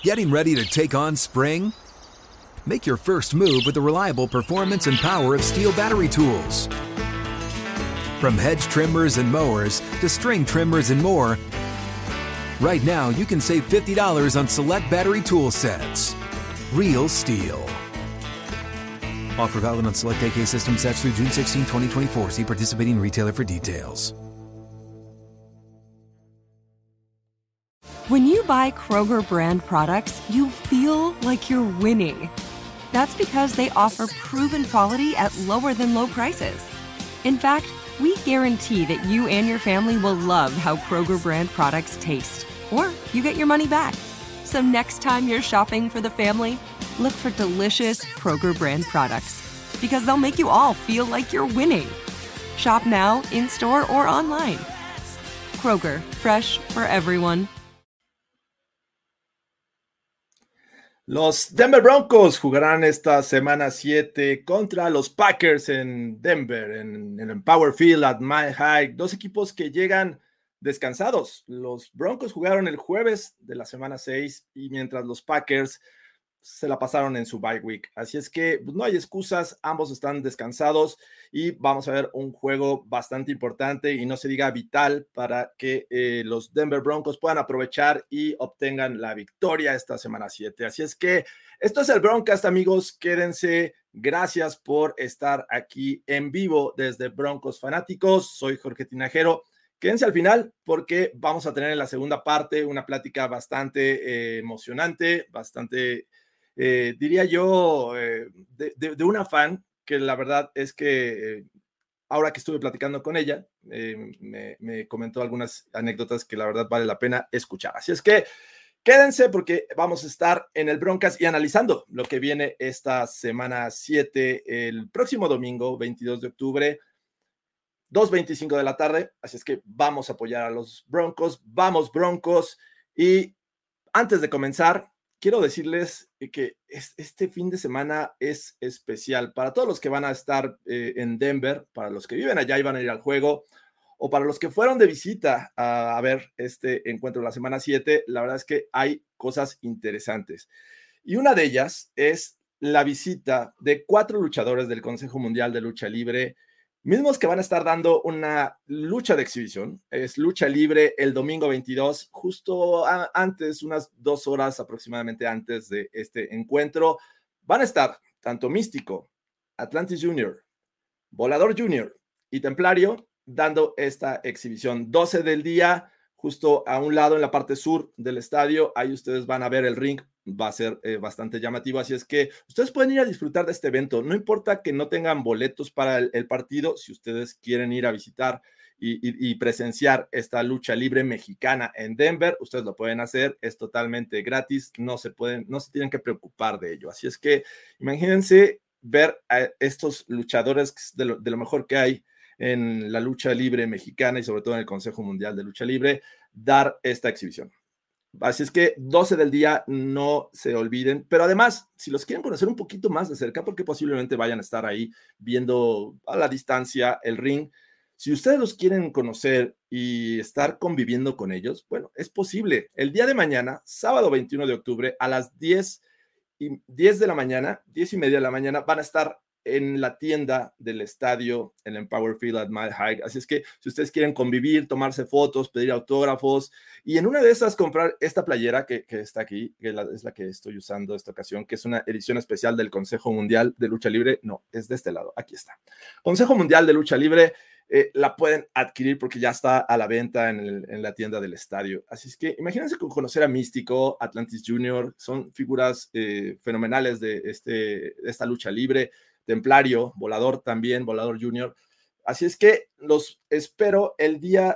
Getting ready to take on spring? Make your first move with the reliable performance and power of Steel battery tools. From hedge trimmers and mowers to string trimmers and more, right now you can save $50 on select battery tool sets. Real Steel. Offer valid on select AK system sets through June 16, 2024. See participating retailer for details. When you buy Kroger brand products, you feel like you're winning. That's because they offer proven quality at lower than low prices. In fact, we guarantee that you and your family will love how Kroger brand products taste, or you get your money back. So next time you're shopping for the family, look for delicious Kroger brand products, because they'll make you all feel like you're winning. Shop now, in-store, or online. Kroger, fresh for everyone. Los Denver Broncos jugarán esta semana 7 contra los Packers en Denver, en el Empower Field at Mile High. Dos equipos que llegan descansados. Los Broncos jugaron el jueves de la semana 6 y mientras los Packers se la pasaron en su bye week. Así es que pues, no hay excusas, ambos están descansados y vamos a ver un juego bastante importante y no se diga vital para que los Denver Broncos puedan aprovechar y obtengan la victoria esta semana 7. Así es que esto es el Broncast, amigos, quédense. Gracias por estar aquí en vivo desde Broncos Fanáticos. Soy Jorge Tinajero. Quédense al final porque vamos a tener en la segunda parte una plática bastante emocionante, bastante... diría yo, de una fan que la verdad es que ahora que estuve platicando con ella, me comentó algunas anécdotas que la verdad vale la pena escuchar. Así es que quédense porque vamos a estar en el Broncas y analizando lo que viene esta semana 7, el próximo domingo, 22 de octubre, 2:25 de la tarde. Así es que vamos a apoyar a los Broncos. Vamos, Broncos. Y antes de comenzar, quiero decirles que este fin de semana es especial para todos los que van a estar en Denver, para los que viven allá y van a ir al juego, o para los que fueron de visita a ver este encuentro de la semana 7. La verdad es que hay cosas interesantes. Y una de ellas es la visita de 4 luchadores del Consejo Mundial de Lucha Libre, mismos que van a estar dando una lucha de exhibición. Es lucha libre el domingo 22, justo antes, unas 2 horas aproximadamente antes de este encuentro. Van a estar tanto Místico, Atlantis Jr., Volador Jr. y Templario dando esta exhibición. 12 del día, justo a un lado en la parte sur del estadio. Ahí ustedes van a ver el ring. Va a ser bastante llamativo, así es que ustedes pueden ir a disfrutar de este evento, no importa que no tengan boletos para el partido, si ustedes quieren ir a visitar y presenciar esta lucha libre mexicana en Denver, ustedes lo pueden hacer, es totalmente gratis, no se tienen que preocupar de ello, así es que imagínense ver a estos luchadores de lo mejor que hay en la lucha libre mexicana y sobre todo en el Consejo Mundial de Lucha Libre, dar esta exhibición. Así es que 12 del día, no se olviden, pero además, si los quieren conocer un poquito más de cerca, porque posiblemente vayan a estar ahí viendo a la distancia el ring, si ustedes los quieren conocer y estar conviviendo con ellos, bueno, es posible. El día de mañana, sábado 21 de octubre, a las 10 de la mañana, 10:30 de la mañana, van a estar en la tienda del estadio, en el Empower Field at Mile High. Así es que si ustedes quieren convivir, tomarse fotos, pedir autógrafos y en una de esas comprar esta playera que está aquí, que es la que estoy usando esta ocasión, que es una edición especial del Consejo Mundial de Lucha Libre. No, es de este lado, aquí está. Consejo Mundial de Lucha Libre, la pueden adquirir porque ya está a la venta en la tienda del estadio. Así es que imagínense conocer a Místico, Atlantis Jr., son figuras fenomenales de esta lucha libre. Templario, Volador también, Volador Jr. Así es que los esperan el día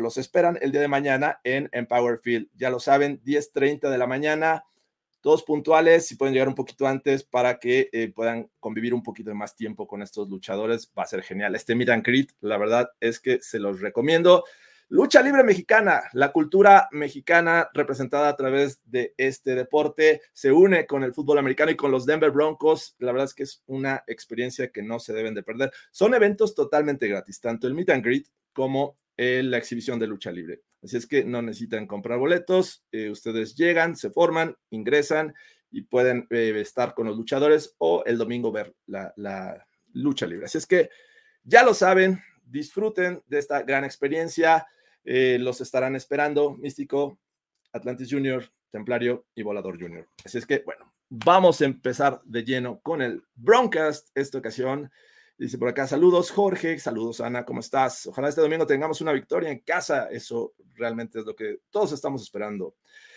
de mañana en Empower Field. Ya lo saben, 10:30 de la mañana, todos puntuales, si pueden llegar un poquito antes para que puedan convivir un poquito de más tiempo con estos luchadores, va a ser genial. Este meet and greet, la verdad es que se los recomiendo. Lucha libre mexicana, la cultura mexicana representada a través de este deporte se une con el fútbol americano y con los Denver Broncos. La verdad es que es una experiencia que no se deben de perder. Son eventos totalmente gratis, tanto el meet and greet como la exhibición de lucha libre. Así es que no necesitan comprar boletos, ustedes llegan, se forman, ingresan y pueden estar con los luchadores o el domingo ver la lucha libre. Así es que ya lo saben, disfruten de esta gran experiencia, los estarán esperando Místico, Atlantis Junior, Templario y Volador Junior. Así es que, bueno, vamos a empezar de lleno con el Broncast esta ocasión. Dice por acá, saludos Jorge, saludos Ana, ¿cómo estás? Ojalá este domingo tengamos una victoria en casa, eso realmente es lo que todos estamos esperando.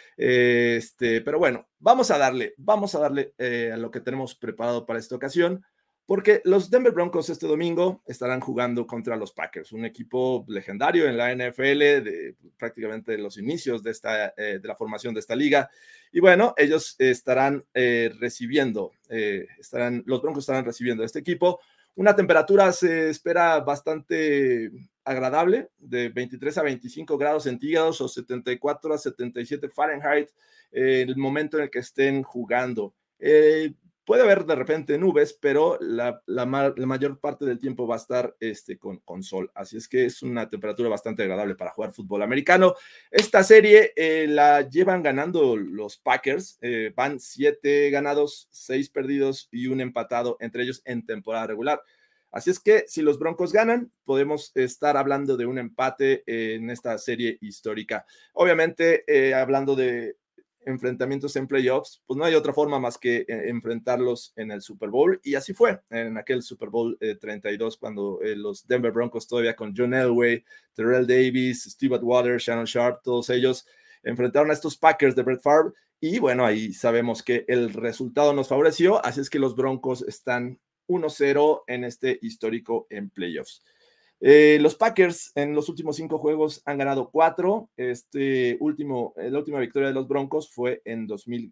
Pero bueno, vamos a darle a lo que tenemos preparado para esta ocasión, porque los Denver Broncos este domingo estarán jugando contra los Packers, un equipo legendario en la NFL, de prácticamente los inicios de la formación de esta liga. Y bueno, ellos estarán recibiendo, los Broncos estarán recibiendo a este equipo. Una temperatura se espera bastante agradable, de 23 a 25 grados centígrados o 74 a 77 Fahrenheit, el momento en el que estén jugando. Puede haber de repente nubes, pero la mayor parte del tiempo va a estar con sol. Así es que es una temperatura bastante agradable para jugar fútbol americano. Esta serie la llevan ganando los Packers. Van 7 ganados, 6 perdidos y 1 empatado, entre ellos en temporada regular. Así es que si los Broncos ganan, podemos estar hablando de un empate en esta serie histórica. Obviamente, hablando de enfrentamientos en playoffs, pues no hay otra forma más que enfrentarlos en el Super Bowl, y así fue en aquel Super Bowl 32, cuando los Denver Broncos, todavía con John Elway, Terrell Davis, Steve Atwater, Shannon Sharp, todos ellos enfrentaron a estos Packers de Brett Favre, y bueno, ahí sabemos que el resultado nos favoreció, así es que los Broncos están 1-0 en este histórico en playoffs. Los Packers en los últimos 5 juegos han ganado 4. La última victoria de los Broncos fue en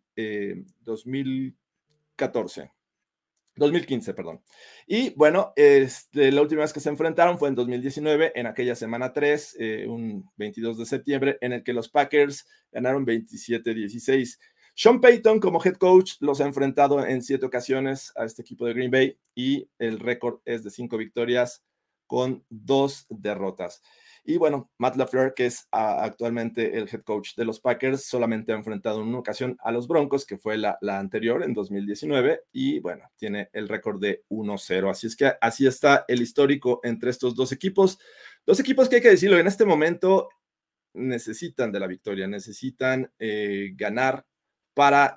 2015, perdón. Y bueno, la última vez que se enfrentaron fue en 2019, en aquella semana 3, un 22 de septiembre, en el que los Packers ganaron 27-16. Sean Payton, como head coach, los ha enfrentado en 7 ocasiones a este equipo de Green Bay, y el récord es de 5 victorias con 2 derrotas. Y bueno, Matt LaFleur, que es actualmente el head coach de los Packers, solamente ha enfrentado en una ocasión a los Broncos, que fue la anterior en 2019, y bueno, tiene el récord de 1-0. Así es que así está el histórico entre estos dos equipos. Dos equipos que hay que decirlo, en este momento necesitan de la victoria, necesitan ganar para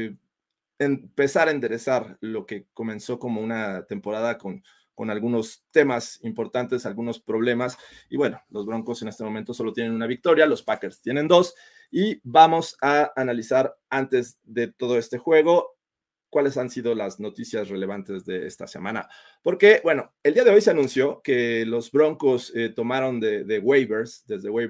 empezar a enderezar lo que comenzó como una temporada con algunos temas importantes, algunos problemas, y bueno, los Broncos en este momento solo tienen una victoria, los Packers tienen 2, y vamos a analizar antes de todo este juego cuáles han sido las noticias relevantes de esta semana, porque bueno, el día de hoy se anunció que los Broncos tomaron desde waivers,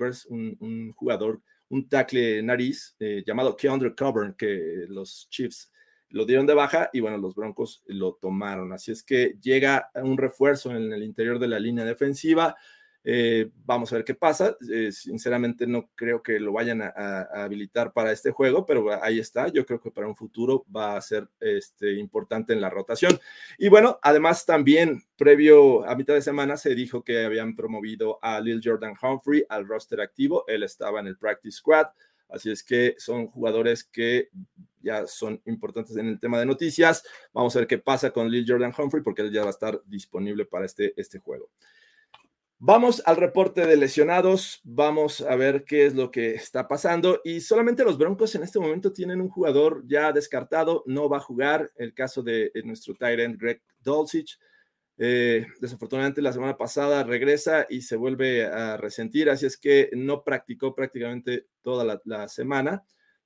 un jugador, un tackle nariz llamado Keandre Coburn, que los Chiefs lo dieron de baja, y bueno, los Broncos lo tomaron. Así es que llega un refuerzo en el interior de la línea defensiva. Vamos a ver qué pasa. Sinceramente no creo que lo vayan a habilitar para este juego, pero ahí está. Yo creo que para un futuro va a ser importante en la rotación. Y bueno, además también previo a mitad de semana se dijo que habían promovido a Lil Jordan Humphrey al roster activo. Él estaba en el practice squad. Así es que son jugadores que ya son importantes en el tema de noticias. Vamos a ver qué pasa con Lil Jordan Humphrey, porque él ya va a estar disponible para este juego. Vamos al reporte de lesionados, vamos a ver qué es lo que está pasando, y solamente los Broncos en este momento tienen un jugador ya descartado, no va a jugar, el caso de nuestro tight end Greg Dulcich. Desafortunadamente la semana pasada regresa y se vuelve a resentir, así es que no practicó prácticamente toda la semana,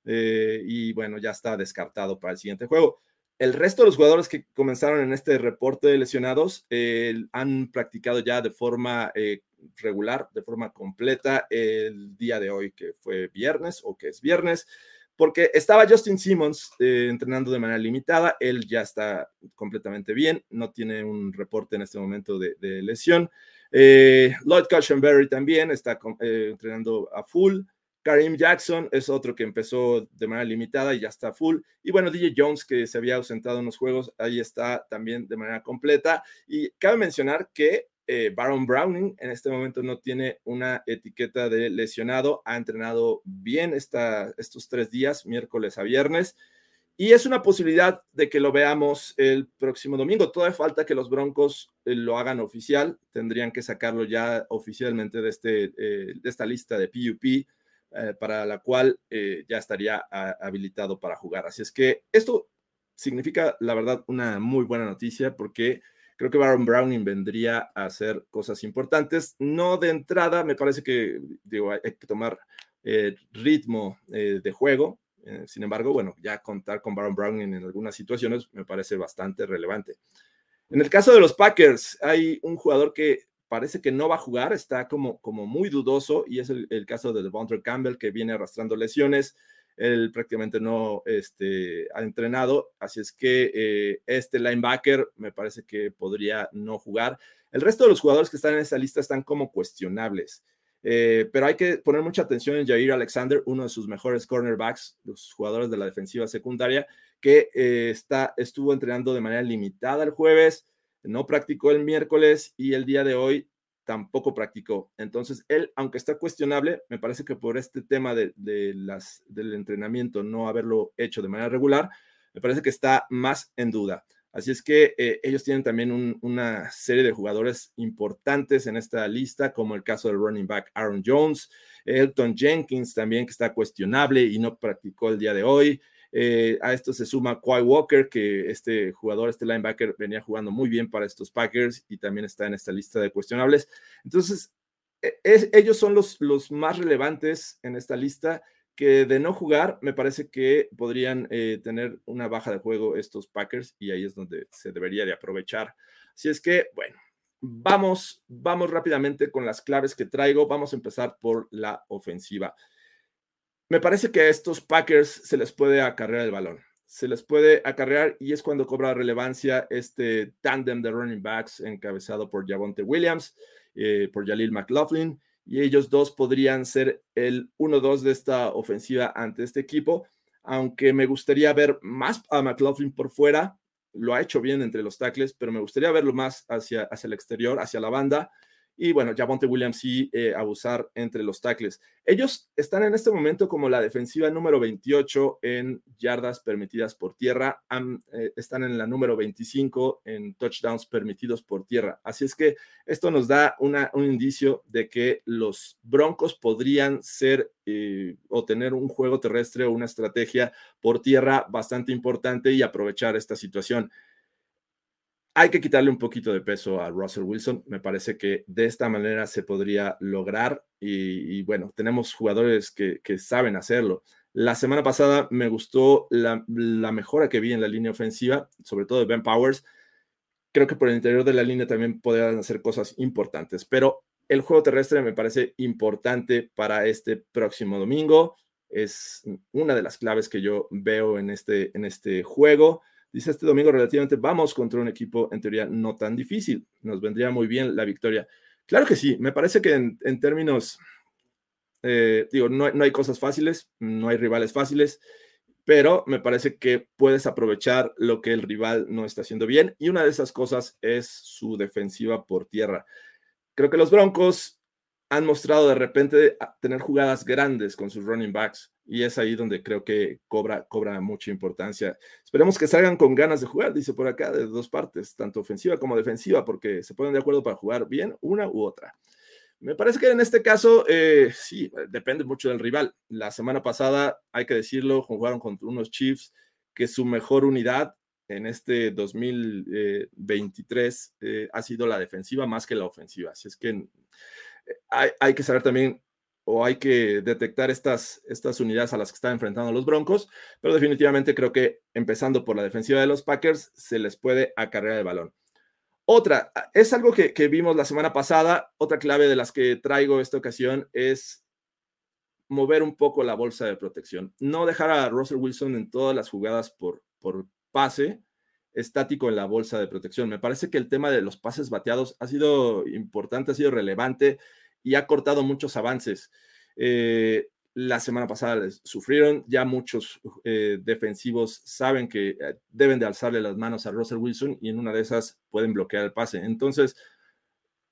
y bueno, ya está descartado para el siguiente juego. El resto de los jugadores que comenzaron en este reporte de lesionados han practicado ya de forma regular, de forma completa el día de hoy, que fue viernes, o que es viernes, porque estaba Justin Simmons entrenando de manera limitada. Él ya está completamente bien, no tiene un reporte en este momento de lesión. Lloyd Cushenberry también está entrenando a full. Kareem Jackson es otro que empezó de manera limitada y ya está full. Y bueno, DJ Jones, que se había ausentado en los juegos, ahí está también de manera completa. Y cabe mencionar que Baron Browning en este momento no tiene una etiqueta de lesionado, ha entrenado bien estos 3 días, miércoles a viernes, y es una posibilidad de que lo veamos el próximo domingo. Todavía falta que los Broncos lo hagan oficial, tendrían que sacarlo ya oficialmente de esta lista de PUP, para la cual ya estaría habilitado para jugar. Así es que esto significa, la verdad, una muy buena noticia, porque creo que Baron Browning vendría a hacer cosas importantes. No de entrada, me parece que hay que tomar ritmo de juego. Sin embargo, bueno, ya contar con Baron Browning en algunas situaciones me parece bastante relevante. En el caso de los Packers, hay un jugador que parece que no va a jugar, está como muy dudoso, y es el caso de Devontae Campbell, que viene arrastrando lesiones. Él prácticamente no ha entrenado, así es que este linebacker me parece que podría no jugar. El resto de los jugadores que están en esta lista están como cuestionables. Pero hay que poner mucha atención en Jair Alexander, uno de sus mejores cornerbacks, los jugadores de la defensiva secundaria, que estuvo entrenando de manera limitada el jueves, no practicó el miércoles y el día de hoy tampoco practicó. Entonces, él, aunque está cuestionable, me parece que por este tema del entrenamiento, no haberlo hecho de manera regular, me parece que está más en duda. Así es que ellos tienen también una serie de jugadores importantes en esta lista, como el caso del running back Aaron Jones, Elgton Jenkins también, que está cuestionable y no practicó el día de hoy. A esto se suma Quay Walker, que este linebacker, venía jugando muy bien para estos Packers y también está en esta lista de cuestionables. Entonces, ellos son los más relevantes en esta lista, que de no jugar, me parece que podrían tener una baja de juego estos Packers, y ahí es donde se debería de aprovechar. Así es que, bueno, vamos rápidamente con las claves que traigo. Vamos a empezar por la ofensiva. Me parece que a estos Packers se les puede acarrear el balón. Se les puede acarrear, y es cuando cobra relevancia este tándem de running backs encabezado por Javonte Williams, por Jaleel McLaughlin, y ellos dos podrían ser el 1-2 de esta ofensiva ante este equipo, aunque me gustaría ver más a McLaughlin por fuera. Lo ha hecho bien entre los tackles, pero me gustaría verlo más hacia el exterior, hacia la banda. Y bueno, Javonte Williams sí abusar entre los tackles. Ellos están en este momento como la defensiva número 28 en yardas permitidas por tierra. Están en la número 25 en touchdowns permitidos por tierra. Así es que esto nos da un indicio de que los Broncos podrían ser o tener un juego terrestre o una estrategia por tierra bastante importante y aprovechar esta situación. Hay que quitarle un poquito de peso a Russell Wilson. Me parece que de esta manera se podría lograr, y bueno, tenemos jugadores que saben hacerlo. La semana pasada me gustó la mejora que vi en la línea ofensiva, sobre todo de Ben Powers. Creo que por el interior de la línea también podrían hacer cosas importantes, pero el juego terrestre me parece importante para este próximo domingo. Es una de las claves que yo veo en este juego. Dice, este domingo relativamente vamos contra un equipo en teoría no tan difícil. Nos vendría muy bien la victoria. Claro que sí, me parece que en términos, no hay cosas fáciles, no hay rivales fáciles, pero me parece que puedes aprovechar lo que el rival no está haciendo bien, y una de esas cosas es su defensiva por tierra. Creo que los Broncos han mostrado de repente tener jugadas grandes con sus running backs, y es ahí donde creo que cobra mucha importancia. Esperemos que salgan con ganas de jugar, dice por acá, de dos partes, tanto ofensiva como defensiva, porque se ponen de acuerdo para jugar bien una u otra. Me parece que en este caso, sí, depende mucho del rival. La semana pasada, hay que decirlo, jugaron contra unos Chiefs que su mejor unidad en este 2023 ha sido la defensiva más que la ofensiva. Así es que hay que saber también, o hay que detectar estas unidades a las que están enfrentando los Broncos, pero definitivamente creo que empezando por la defensiva de los Packers se les puede acarrear el balón. Otra, es algo que vimos la semana pasada, otra clave de las que traigo esta ocasión es mover un poco la bolsa de protección. No dejar a Russell Wilson en todas las jugadas por pase estático en la bolsa de protección. Me parece que el tema de los pases bateados ha sido importante, ha sido relevante y ha cortado muchos avances. La semana pasada les sufrieron, ya muchos defensivos saben que deben de alzarle las manos a Russell Wilson, y en una de esas pueden bloquear el pase. Entonces,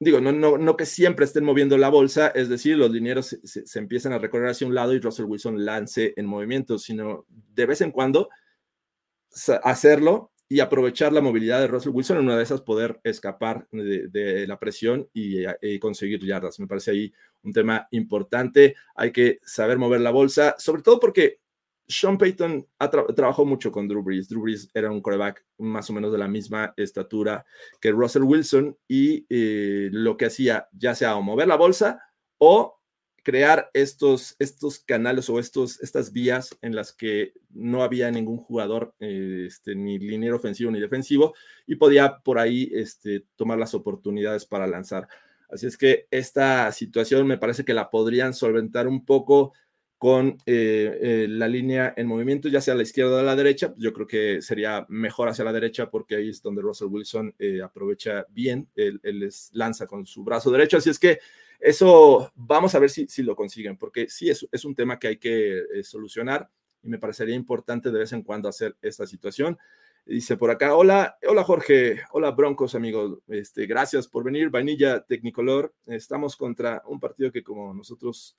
Digo, no que siempre estén moviendo la bolsa, es decir, los linieros se empiezan a recorrer hacia un lado y Russell Wilson lance en movimiento, sino de vez en cuando hacerlo y aprovechar la movilidad de Russell Wilson, en una de esas poder escapar de la presión y conseguir yardas. Me parece ahí un tema importante. Hay que saber mover la bolsa, sobre todo porque Sean Payton trabajó mucho con Drew Brees. Drew Brees era un quarterback más o menos de la misma estatura que Russell Wilson y lo que hacía, ya sea o mover la bolsa o crear estos canales o estas vías en las que no había ningún jugador, ni liniero ofensivo ni defensivo, y podía por ahí tomar las oportunidades para lanzar. Así es que esta situación me parece que la podrían solventar un poco con la línea en movimiento, ya sea a la izquierda o a la derecha. Yo creo que sería mejor hacia la derecha porque ahí es donde Russell Wilson aprovecha bien, él lanza con su brazo derecho, así es que eso vamos a ver si lo consiguen, porque sí es un tema que hay que solucionar y me parecería importante de vez en cuando hacer esta situación. Dice por acá, hola Jorge, hola Broncos amigos, gracias por venir, Vainilla Technicolor, estamos contra un partido que como nosotros,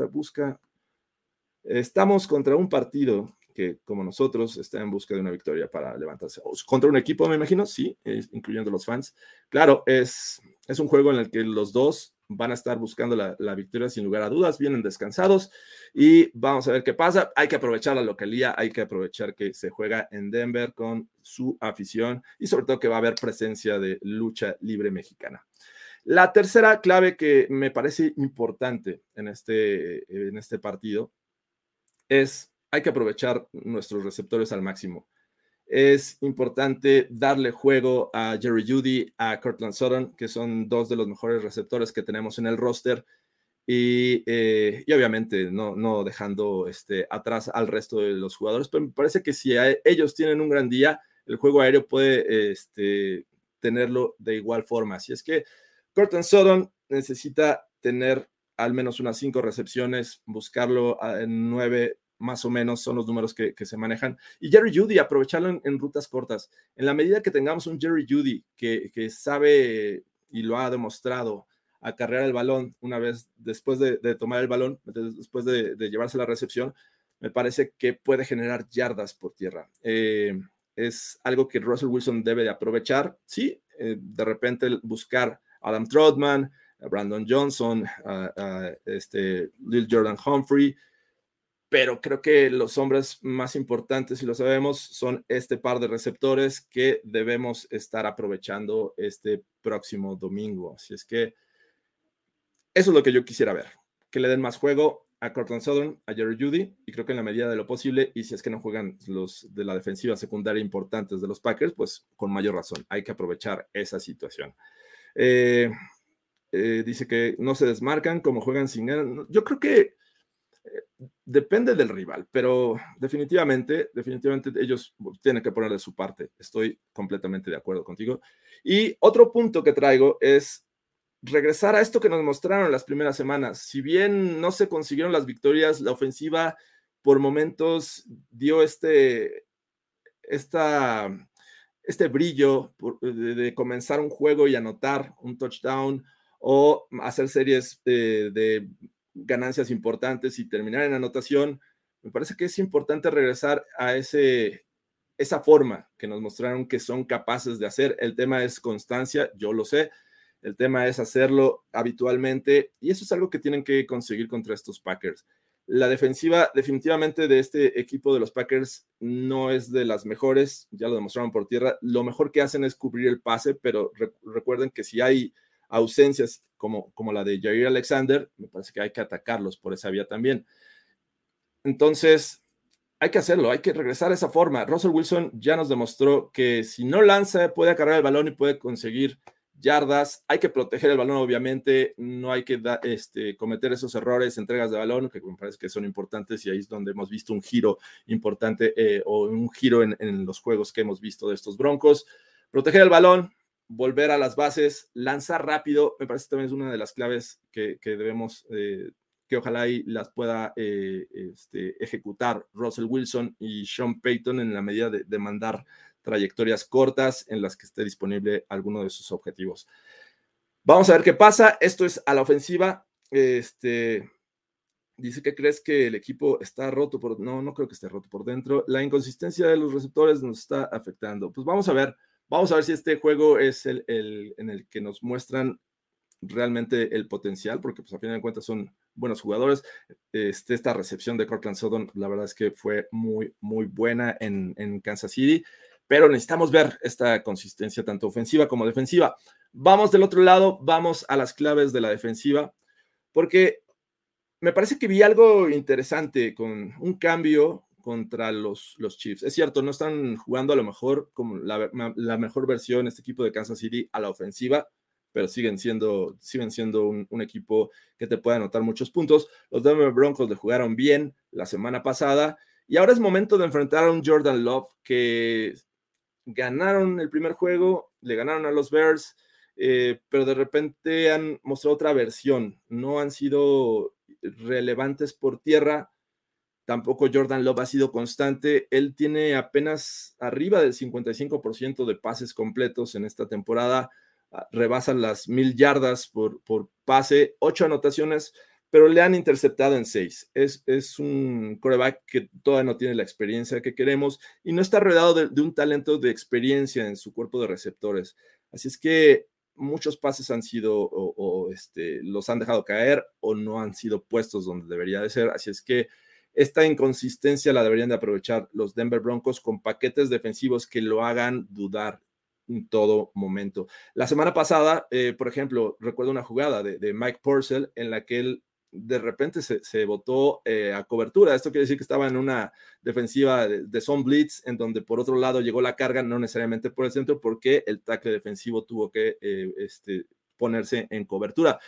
estamos contra un partido que como nosotros está en busca de una victoria para levantarse. Contra un equipo, me imagino, sí, incluyendo los fans. Claro, es un juego en el que los dos van a estar buscando la victoria sin lugar a dudas, vienen descansados y vamos a ver qué pasa. Hay que aprovechar la localía, hay que aprovechar que se juega en Denver con su afición y sobre todo que va a haber presencia de lucha libre mexicana. La tercera clave que me parece importante en este partido es, hay que aprovechar nuestros receptores al máximo. Es importante darle juego a Jerry Jeudy, a Courtland Sutton, que son dos de los mejores receptores que tenemos en el roster, y obviamente no dejando atrás al resto de los jugadores, pero me parece que si ellos tienen un gran día, el juego aéreo puede tenerlo de igual forma. Así es que Courtland Sutton necesita tener al menos unas 5 recepciones, buscarlo en 9 más o menos, son los números que se manejan. Y Jerry Jeudy, aprovecharlo en rutas cortas. En la medida que tengamos un Jerry Jeudy que sabe y lo ha demostrado acarrear el balón una vez después de tomar el balón, después de llevarse la recepción, me parece que puede generar yardas por tierra. Es algo que Russell Wilson debe de aprovechar. Sí, de repente buscar a Adam Trautman, a Brandon Johnson, Lil Jordan Humphrey, pero creo que los hombres más importantes, si lo sabemos, son este par de receptores que debemos estar aprovechando este próximo domingo. Así es que eso es lo que yo quisiera ver, que le den más juego a Courtland Sutton, a Jerry Jeudy, y creo que en la medida de lo posible, y si es que no juegan los de la defensiva secundaria importantes de los Packers, pues con mayor razón, hay que aprovechar esa situación. Dice que no se desmarcan como juegan sin él. Yo creo que depende del rival, pero definitivamente ellos tienen que poner de su parte. Estoy completamente de acuerdo contigo. Y otro punto que traigo es regresar a esto que nos mostraron las primeras semanas. Si bien no se consiguieron las victorias, la ofensiva por momentos dio este brillo de comenzar un juego y anotar un touchdown o hacer series de ganancias importantes y terminar en anotación. Me parece que es importante regresar a esa forma que nos mostraron que son capaces de hacer. El tema es constancia, yo lo sé. El tema es hacerlo habitualmente y eso es algo que tienen que conseguir contra estos Packers. La defensiva definitivamente de este equipo de los Packers no es de las mejores, ya lo demostraron por tierra. Lo mejor que hacen es cubrir el pase, pero recuerden que si hay ausencias como la de Jair Alexander, me parece que hay que atacarlos por esa vía también. Entonces, hay que hacerlo, hay que regresar a esa forma. Russell Wilson ya nos demostró que si no lanza, puede acarrear el balón y puede conseguir yardas. Hay que proteger el balón, obviamente. No hay que cometer esos errores, entregas de balón, que me parece que son importantes y ahí es donde hemos visto un giro importante o un giro en los juegos que hemos visto de estos Broncos. Proteger el balón, volver a las bases, lanzar rápido, me parece también es una de las claves que debemos, que ojalá y las pueda ejecutar Russell Wilson y Sean Payton en la medida de mandar trayectorias cortas en las que esté disponible alguno de sus objetivos. Vamos a ver qué pasa. Esto es a la ofensiva. Dice que crees que el equipo está roto por... No creo que esté roto por dentro. La inconsistencia de los receptores nos está afectando. Pues vamos a ver si este juego es el en el que nos muestran realmente el potencial, porque pues a fin de cuentas son buenos jugadores. Esta recepción de Courtland Sutton, la verdad es que fue muy, muy buena en Kansas City, pero necesitamos ver esta consistencia tanto ofensiva como defensiva. Vamos del otro lado, vamos a las claves de la defensiva, porque me parece que vi algo interesante con un cambio contra los Chiefs. Es cierto, no están jugando a lo mejor como la mejor versión este equipo de Kansas City a la ofensiva, pero siguen siendo un equipo que te puede anotar muchos puntos. Los Denver Broncos le jugaron bien la semana pasada y ahora es momento de enfrentar a un Jordan Love que ganaron el primer juego, le ganaron a los Bears, pero de repente han mostrado otra versión. No han sido relevantes por tierra. Tampoco Jordan Love ha sido constante. Él tiene apenas arriba del 55% de pases completos en esta temporada. Rebasan las 1,000 yardas por pase, 8 anotaciones, pero le han interceptado en 6. Es un quarterback que todavía no tiene la experiencia que queremos y no está rodeado de un talento de experiencia en su cuerpo de receptores. Así es que muchos pases han sido los han dejado caer o no han sido puestos donde debería de ser. Así es que esta inconsistencia la deberían de aprovechar los Denver Broncos con paquetes defensivos que lo hagan dudar en todo momento. La semana pasada, por ejemplo, recuerdo una jugada de Mike Purcell en la que él de repente se botó a cobertura. Esto quiere decir que estaba en una defensiva de zone blitz, en donde por otro lado llegó la carga, no necesariamente por el centro, porque el tackle defensivo tuvo que ponerse en cobertura.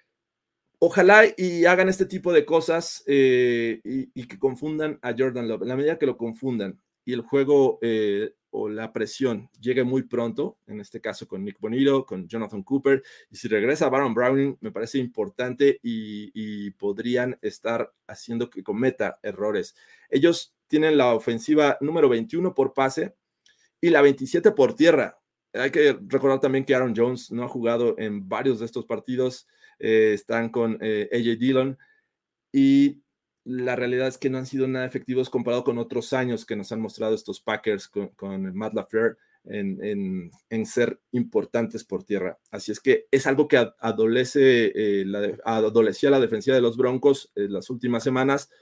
Ojalá y hagan este tipo de cosas y que confundan a Jordan Love. En la medida que lo confundan y el juego o la presión llegue muy pronto, en este caso con Nick Bonito, con Jonathan Cooper, y si regresa Baron Browning, me parece importante y podrían estar haciendo que cometa errores. Ellos tienen la ofensiva número 21 por pase y la 27 por tierra. Hay que recordar también que Aaron Jones no ha jugado en varios de estos partidos. Están con A.J. Dillon y la realidad es que no han sido nada efectivos comparado con otros años que nos han mostrado estos Packers con Matt LaFleur en ser importantes por tierra. Así es que es algo que adolecía la defensiva de los Broncos en las últimas semanas,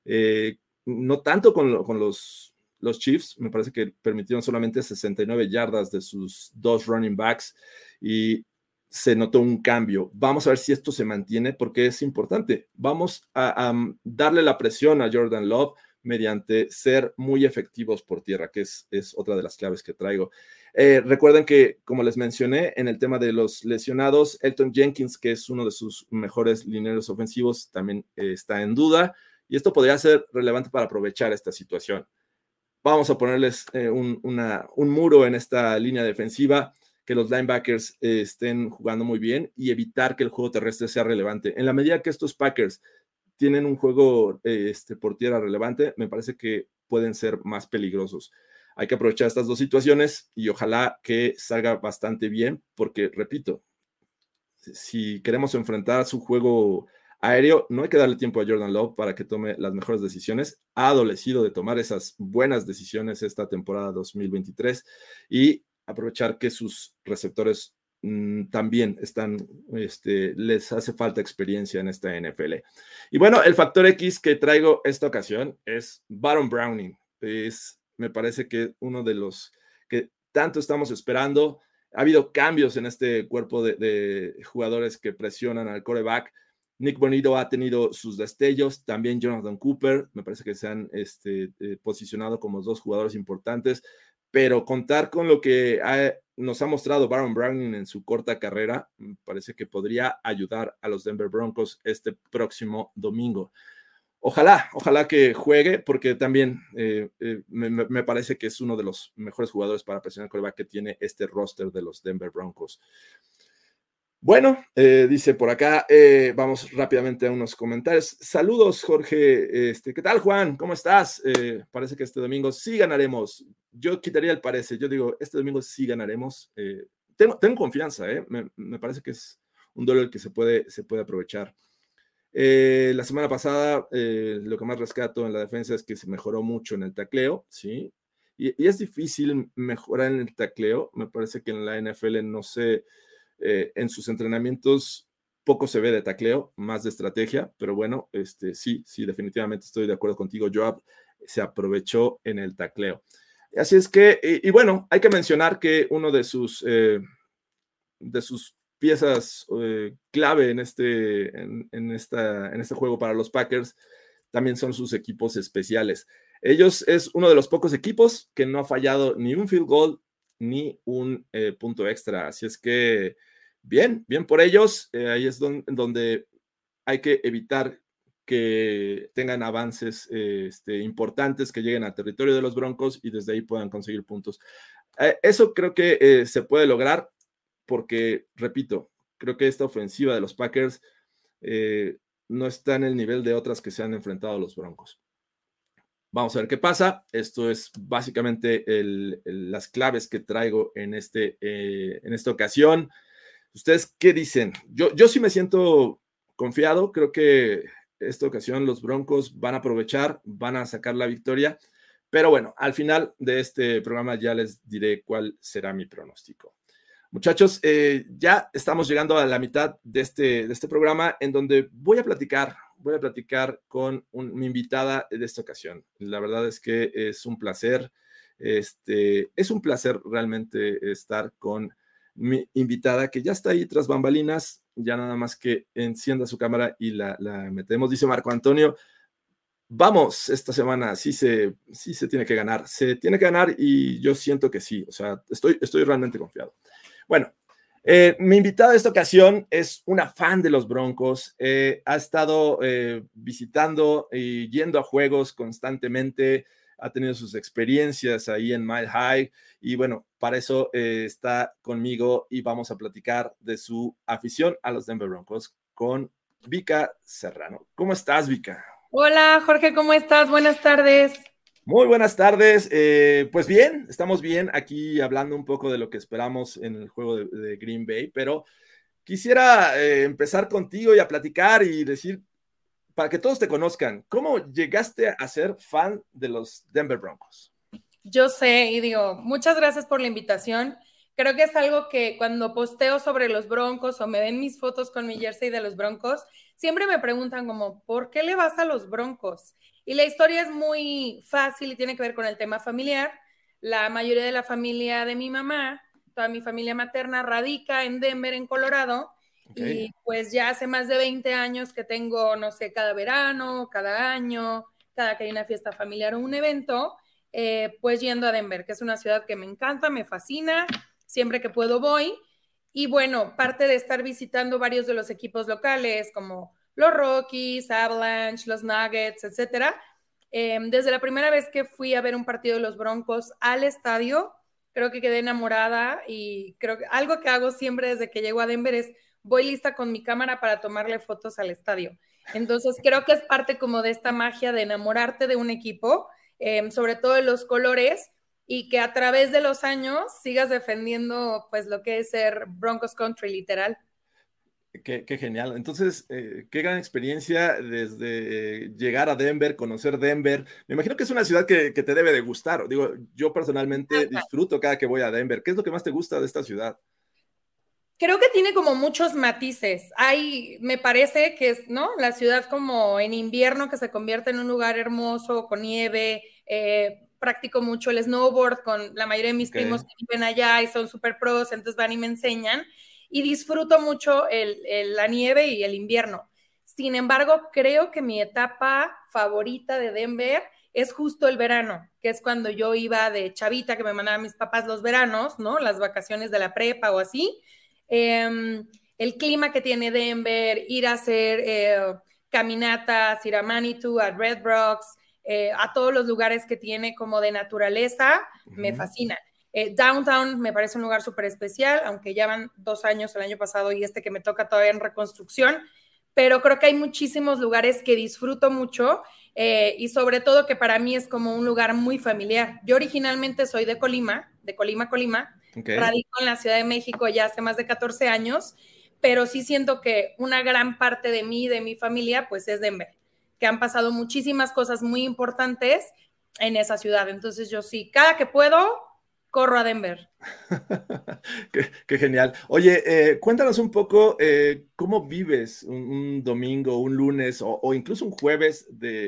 no tanto con los Chiefs. Me parece que permitieron solamente 69 yardas de sus 2 running backs y se notó un cambio. Vamos a ver si esto se mantiene porque es importante. Vamos a darle la presión a Jordan Love mediante ser muy efectivos por tierra, que es otra de las claves que traigo. Recuerden que, como les mencioné, en el tema de los lesionados, Elgton Jenkins, que es uno de sus mejores linieros ofensivos, también está en duda, y esto podría ser relevante para aprovechar esta situación. Vamos a ponerles un muro en esta línea defensiva, que los linebackers estén jugando muy bien y evitar que el juego terrestre sea relevante. En la medida que estos Packers tienen un juego por tierra relevante, me parece que pueden ser más peligrosos. Hay que aprovechar estas dos situaciones y ojalá que salga bastante bien, porque, repito, si queremos enfrentar su juego aéreo, no hay que darle tiempo a Jordan Love para que tome las mejores decisiones. Ha adolecido de tomar esas buenas decisiones esta temporada 2023 y aprovechar que sus receptores también les hace falta experiencia en esta NFL. Y bueno, el factor X que traigo esta ocasión es Baron Browning. Me parece que uno de los que tanto estamos esperando. Ha habido cambios en este cuerpo de jugadores que presionan al quarterback. Nick Bonito ha tenido sus destellos, también Jonathan Cooper, me parece que se han posicionado como 2 jugadores importantes, pero contar con lo que nos ha mostrado Baron Browning en su corta carrera, me parece que podría ayudar a los Denver Broncos este próximo domingo. Ojalá que juegue, porque también me parece que es uno de los mejores jugadores para presionar el quarterback que tiene este roster de los Denver Broncos. Bueno, dice por acá, vamos rápidamente a unos comentarios. Saludos, Jorge. ¿Qué tal, Juan? ¿Cómo estás? Parece que este domingo sí ganaremos. Yo quitaría el parece. Yo digo, este domingo sí ganaremos. Tengo confianza, me parece que es un duelo que se puede aprovechar. La semana pasada, lo que más rescato en la defensa es que se mejoró mucho en el tacleo, ¿sí? Y es difícil mejorar en el tacleo. Me parece que en la NFL no sé, en sus entrenamientos poco se ve de tacleo, más de estrategia, pero bueno, sí, definitivamente estoy de acuerdo contigo. Joab se aprovechó en el tacleo. Así es que, y bueno, hay que mencionar que uno de sus piezas clave en este juego para los Packers también son sus equipos especiales. Ellos es uno de los pocos equipos que no ha fallado ni un field goal ni un punto extra. Así es que bien por ellos. Ahí es donde hay que evitar que tengan avances importantes, que lleguen a territorio de los Broncos y desde ahí puedan conseguir puntos. Eso creo que se puede lograr porque, repito, creo que esta ofensiva de los Packers no está en el nivel de otras que se han enfrentado a los Broncos. Vamos a ver qué pasa. Esto es básicamente las claves que traigo en esta ocasión. ¿Ustedes qué dicen? Yo sí me siento confiado. Creo que esta ocasión los Broncos van a aprovechar, van a sacar la victoria. Pero bueno, al final de este programa ya les diré cuál será mi pronóstico. Muchachos, ya estamos llegando a la mitad de este programa en donde voy a platicar con mi invitada de esta ocasión. La verdad es que es un placer, es un placer realmente estar con mi invitada que ya está ahí tras bambalinas, ya nada más que encienda su cámara y la metemos. Dice Marco Antonio, vamos, esta semana sí se tiene que ganar y yo siento que sí, o sea, estoy realmente confiado. Bueno, mi invitada de esta ocasión es una fan de los Broncos, ha estado visitando y yendo a juegos constantemente, ha tenido sus experiencias ahí en Mile High y bueno, para eso está conmigo y vamos a platicar de su afición a los Denver Broncos con Vika Serrano. ¿Cómo estás, Vika? Hola, Jorge, ¿cómo estás? Buenas tardes. Muy buenas tardes, pues bien, estamos bien aquí hablando un poco de lo que esperamos en el juego de Green Bay, pero quisiera empezar contigo y a platicar y decir, para que todos te conozcan, ¿cómo llegaste a ser fan de los Denver Broncos? Yo sé y digo, muchas gracias por la invitación. Creo que es algo que cuando posteo sobre los Broncos o me ven mis fotos con mi jersey de los Broncos, siempre me preguntan como, ¿por qué le vas a los Broncos? Y la historia es muy fácil y tiene que ver con el tema familiar. La mayoría de la familia de mi mamá, toda mi familia materna, radica en Denver, en Colorado. Okay. Y pues ya hace más de 20 años que tengo, no sé, cada verano, cada año, cada que hay una fiesta familiar o un evento, pues yendo a Denver, que es una ciudad que me encanta, me fascina, siempre que puedo voy. Y bueno, parte de estar visitando varios de los equipos locales, como los Rockies, Avalanche, los Nuggets, etcétera. Desde la primera vez que fui a ver un partido de los Broncos al estadio, creo que quedé enamorada y creo que algo que hago siempre desde que llego a Denver es voy lista con mi cámara para tomarle fotos al estadio. Entonces creo que es parte como de esta magia de enamorarte de un equipo, sobre todo de los colores, y que a través de los años sigas defendiendo pues lo que es ser Broncos Country, literal. Qué genial. Entonces, qué gran experiencia desde llegar a Denver, conocer Denver. Me imagino que es una ciudad que te debe de gustar. Digo, yo personalmente disfruto cada que voy a Denver. ¿Qué es lo que más te gusta de esta ciudad? Creo que tiene como muchos matices. Me parece que es, ¿no? La ciudad como en invierno que se convierte en un lugar hermoso, con nieve. Practico mucho el snowboard con la mayoría de mis primos que viven allá y son súper pros, entonces van y me enseñan. Y disfruto mucho la nieve y el invierno. Sin embargo, creo que mi etapa favorita de Denver es justo el verano, que es cuando yo iba de chavita, que me mandaban mis papás los veranos, ¿no? Las vacaciones de la prepa o así. El clima que tiene Denver, ir a hacer caminatas, ir a Manitou, a Red Rocks, a todos los lugares que tiene como de naturaleza, me fascina. Downtown me parece un lugar súper especial, aunque ya van 2 años el año pasado y que me toca todavía en reconstrucción, pero creo que hay muchísimos lugares que disfruto mucho y sobre todo que para mí es como un lugar muy familiar. Yo originalmente soy de Colima, Colima. Okay. Radico en la Ciudad de México ya hace más de 14 años, pero sí siento que una gran parte de mí, de mi familia, pues es Denver, que han pasado muchísimas cosas muy importantes en esa ciudad. Entonces yo sí, cada que puedo, corro a Denver. Qué genial. Oye, cuéntanos un poco cómo vives un domingo, un lunes o incluso un jueves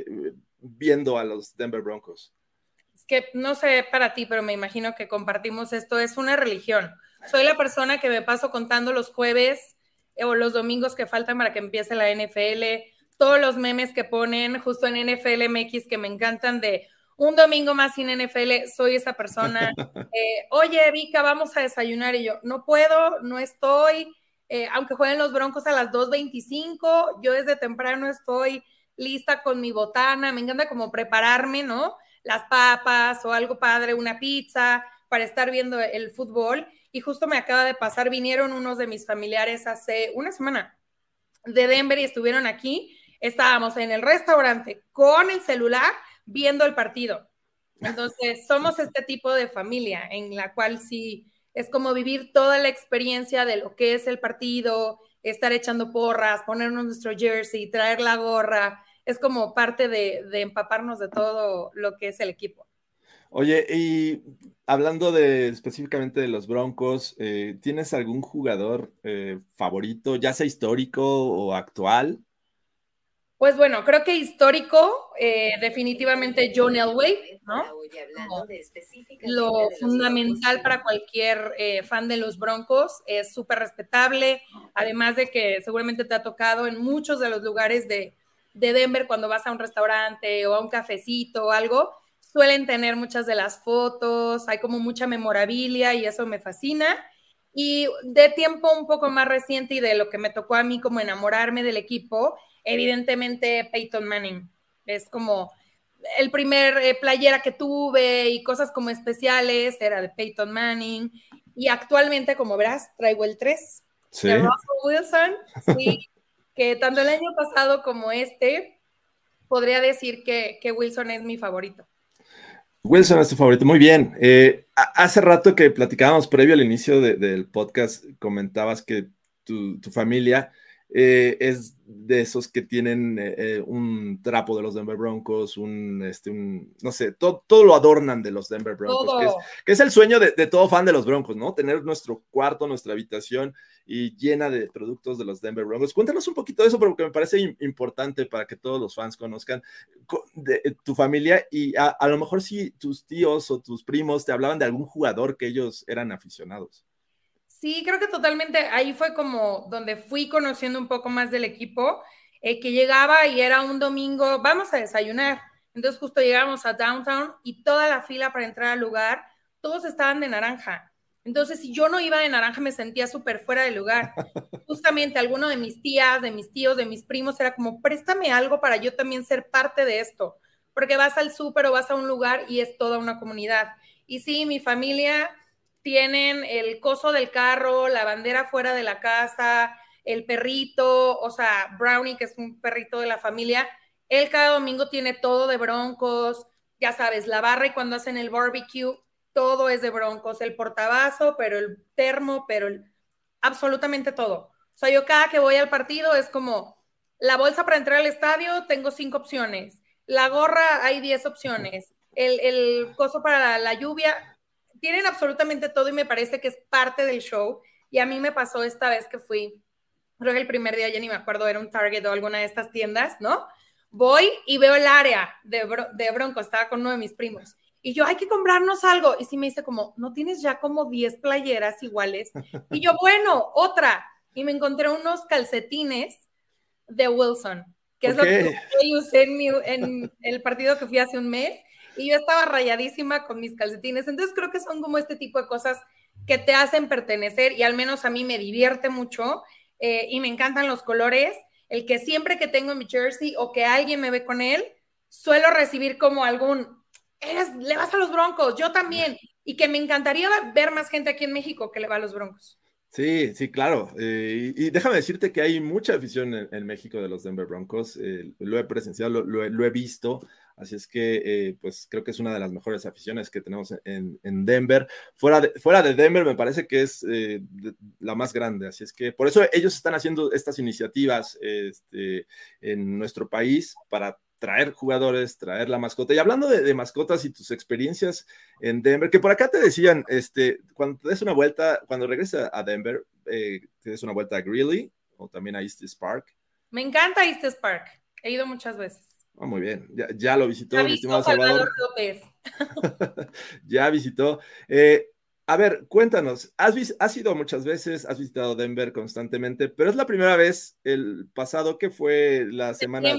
viendo a los Denver Broncos. Es que no sé para ti, pero me imagino que compartimos esto. Es una religión. Soy la persona que me paso contando los jueves o los domingos que faltan para que empiece la NFL, todos los memes que ponen justo en NFL MX que me encantan de un domingo más sin NFL, soy esa persona. Oye, Vika, vamos a desayunar. Y yo, no puedo, no estoy. Aunque jueguen los Broncos a las 2:25, yo desde temprano estoy lista con mi botana. Me encanta como prepararme, ¿no? Las papas o algo padre, una pizza, para estar viendo el fútbol. Y justo me acaba de pasar, vinieron unos de mis familiares hace una semana de Denver y estuvieron aquí. Estábamos en el restaurante con el celular viendo el partido. Entonces, somos este tipo de familia en la cual sí es como vivir toda la experiencia de lo que es el partido, estar echando porras, ponernos nuestro jersey, traer la gorra. Es como parte de empaparnos de todo lo que es el equipo. Oye, y hablando específicamente de los Broncos, ¿tienes algún jugador favorito, ya sea histórico o actual? Pues bueno, creo que histórico, definitivamente John Elway, ¿no? Como lo fundamental para cualquier fan de los Broncos, es súper respetable, además de que seguramente te ha tocado en muchos de los lugares de Denver cuando vas a un restaurante o a un cafecito o algo, suelen tener muchas de las fotos, hay como mucha memorabilia y eso me fascina. Y de tiempo un poco más reciente y de lo que me tocó a mí como enamorarme del equipo, evidentemente Peyton Manning. Es como el primer playera que tuve y cosas como especiales era de Peyton Manning. Y actualmente, como verás, traigo el 3 ¿Sí? de Russell Wilson. Sí, que tanto el año pasado como podría decir que Wilson es mi favorito. Wilson es tu favorito, muy bien. Hace rato que platicábamos previo al inicio del podcast, comentabas que tu familia es de esos que tienen un trapo de los Denver Broncos, no sé, todo lo adornan de los Denver Broncos, que es el sueño de todo fan de los Broncos, ¿no? Tener nuestro cuarto, nuestra habitación y llena de productos de los Denver Broncos. Cuéntanos un poquito de eso, porque me parece importante para que todos los fans conozcan de tu familia y a lo mejor si tus tíos o tus primos te hablaban de algún jugador que ellos eran aficionados. Sí, creo que totalmente ahí fue como donde fui conociendo un poco más del equipo, que llegaba y era un domingo, vamos a desayunar. Entonces justo llegamos a Downtown y toda la fila para entrar al lugar, todos estaban de naranja. Entonces si yo no iba de naranja me sentía súper fuera de lugar. Justamente alguno de mis tías, de mis tíos, de mis primos era como, préstame algo para yo también ser parte de esto, porque vas al súper o vas a un lugar y es toda una comunidad. Y sí, mi familia tienen el coso del carro, la bandera fuera de la casa, el perrito, o sea, Brownie, que es un perrito de la familia, él cada domingo tiene todo de Broncos, ya sabes, la barra y cuando hacen el barbecue, todo es de Broncos, el portabazo, pero el termo, absolutamente todo. O sea, yo cada que voy al partido es como, la bolsa para entrar al estadio, tengo 5 opciones, la gorra hay 10 opciones, el coso para la lluvia, tienen absolutamente todo y me parece que es parte del show. Y a mí me pasó esta vez que fui, creo que el primer día ya ni me acuerdo, era un Target o alguna de estas tiendas, ¿no? Voy y veo el área de Broncos, estaba con uno de mis primos. Y yo, hay que comprarnos algo. Y sí me dice como, ¿no tienes ya como 10 playeras iguales? Y yo, bueno, otra. Y me encontré unos calcetines de Wilson, que es lo que usé en el partido que fui hace un mes. Y yo estaba rayadísima con mis calcetines. Entonces creo que son como este tipo de cosas que te hacen pertenecer y al menos a mí me divierte mucho y me encantan los colores. El que siempre que tengo mi jersey o que alguien me ve con él, suelo recibir como le vas a los Broncos, yo también. Y que me encantaría ver más gente aquí en México que le va a los Broncos. Sí, sí, claro. Y déjame decirte que hay mucha afición en México de los Denver Broncos. Lo he presenciado, lo he visto. Así es que, pues creo que es una de las mejores aficiones que tenemos en Denver. Fuera de Denver me parece que es la más grande. Así es que por eso ellos están haciendo estas iniciativas en nuestro país para traer jugadores, traer la mascota. Y hablando de mascotas y tus experiencias en Denver, que por acá te decían, cuando te des una vuelta, cuando regreses a Denver, te des una vuelta a Greeley o también a Estes Park. Me encanta Estes Park. He ido muchas veces. Oh, muy bien, ya lo visitó, Ha mi visto estimado Salvador. López. Ya visitó. A ver, cuéntanos, has ido muchas veces, has visitado Denver constantemente, pero es la primera vez el pasado que fue la semana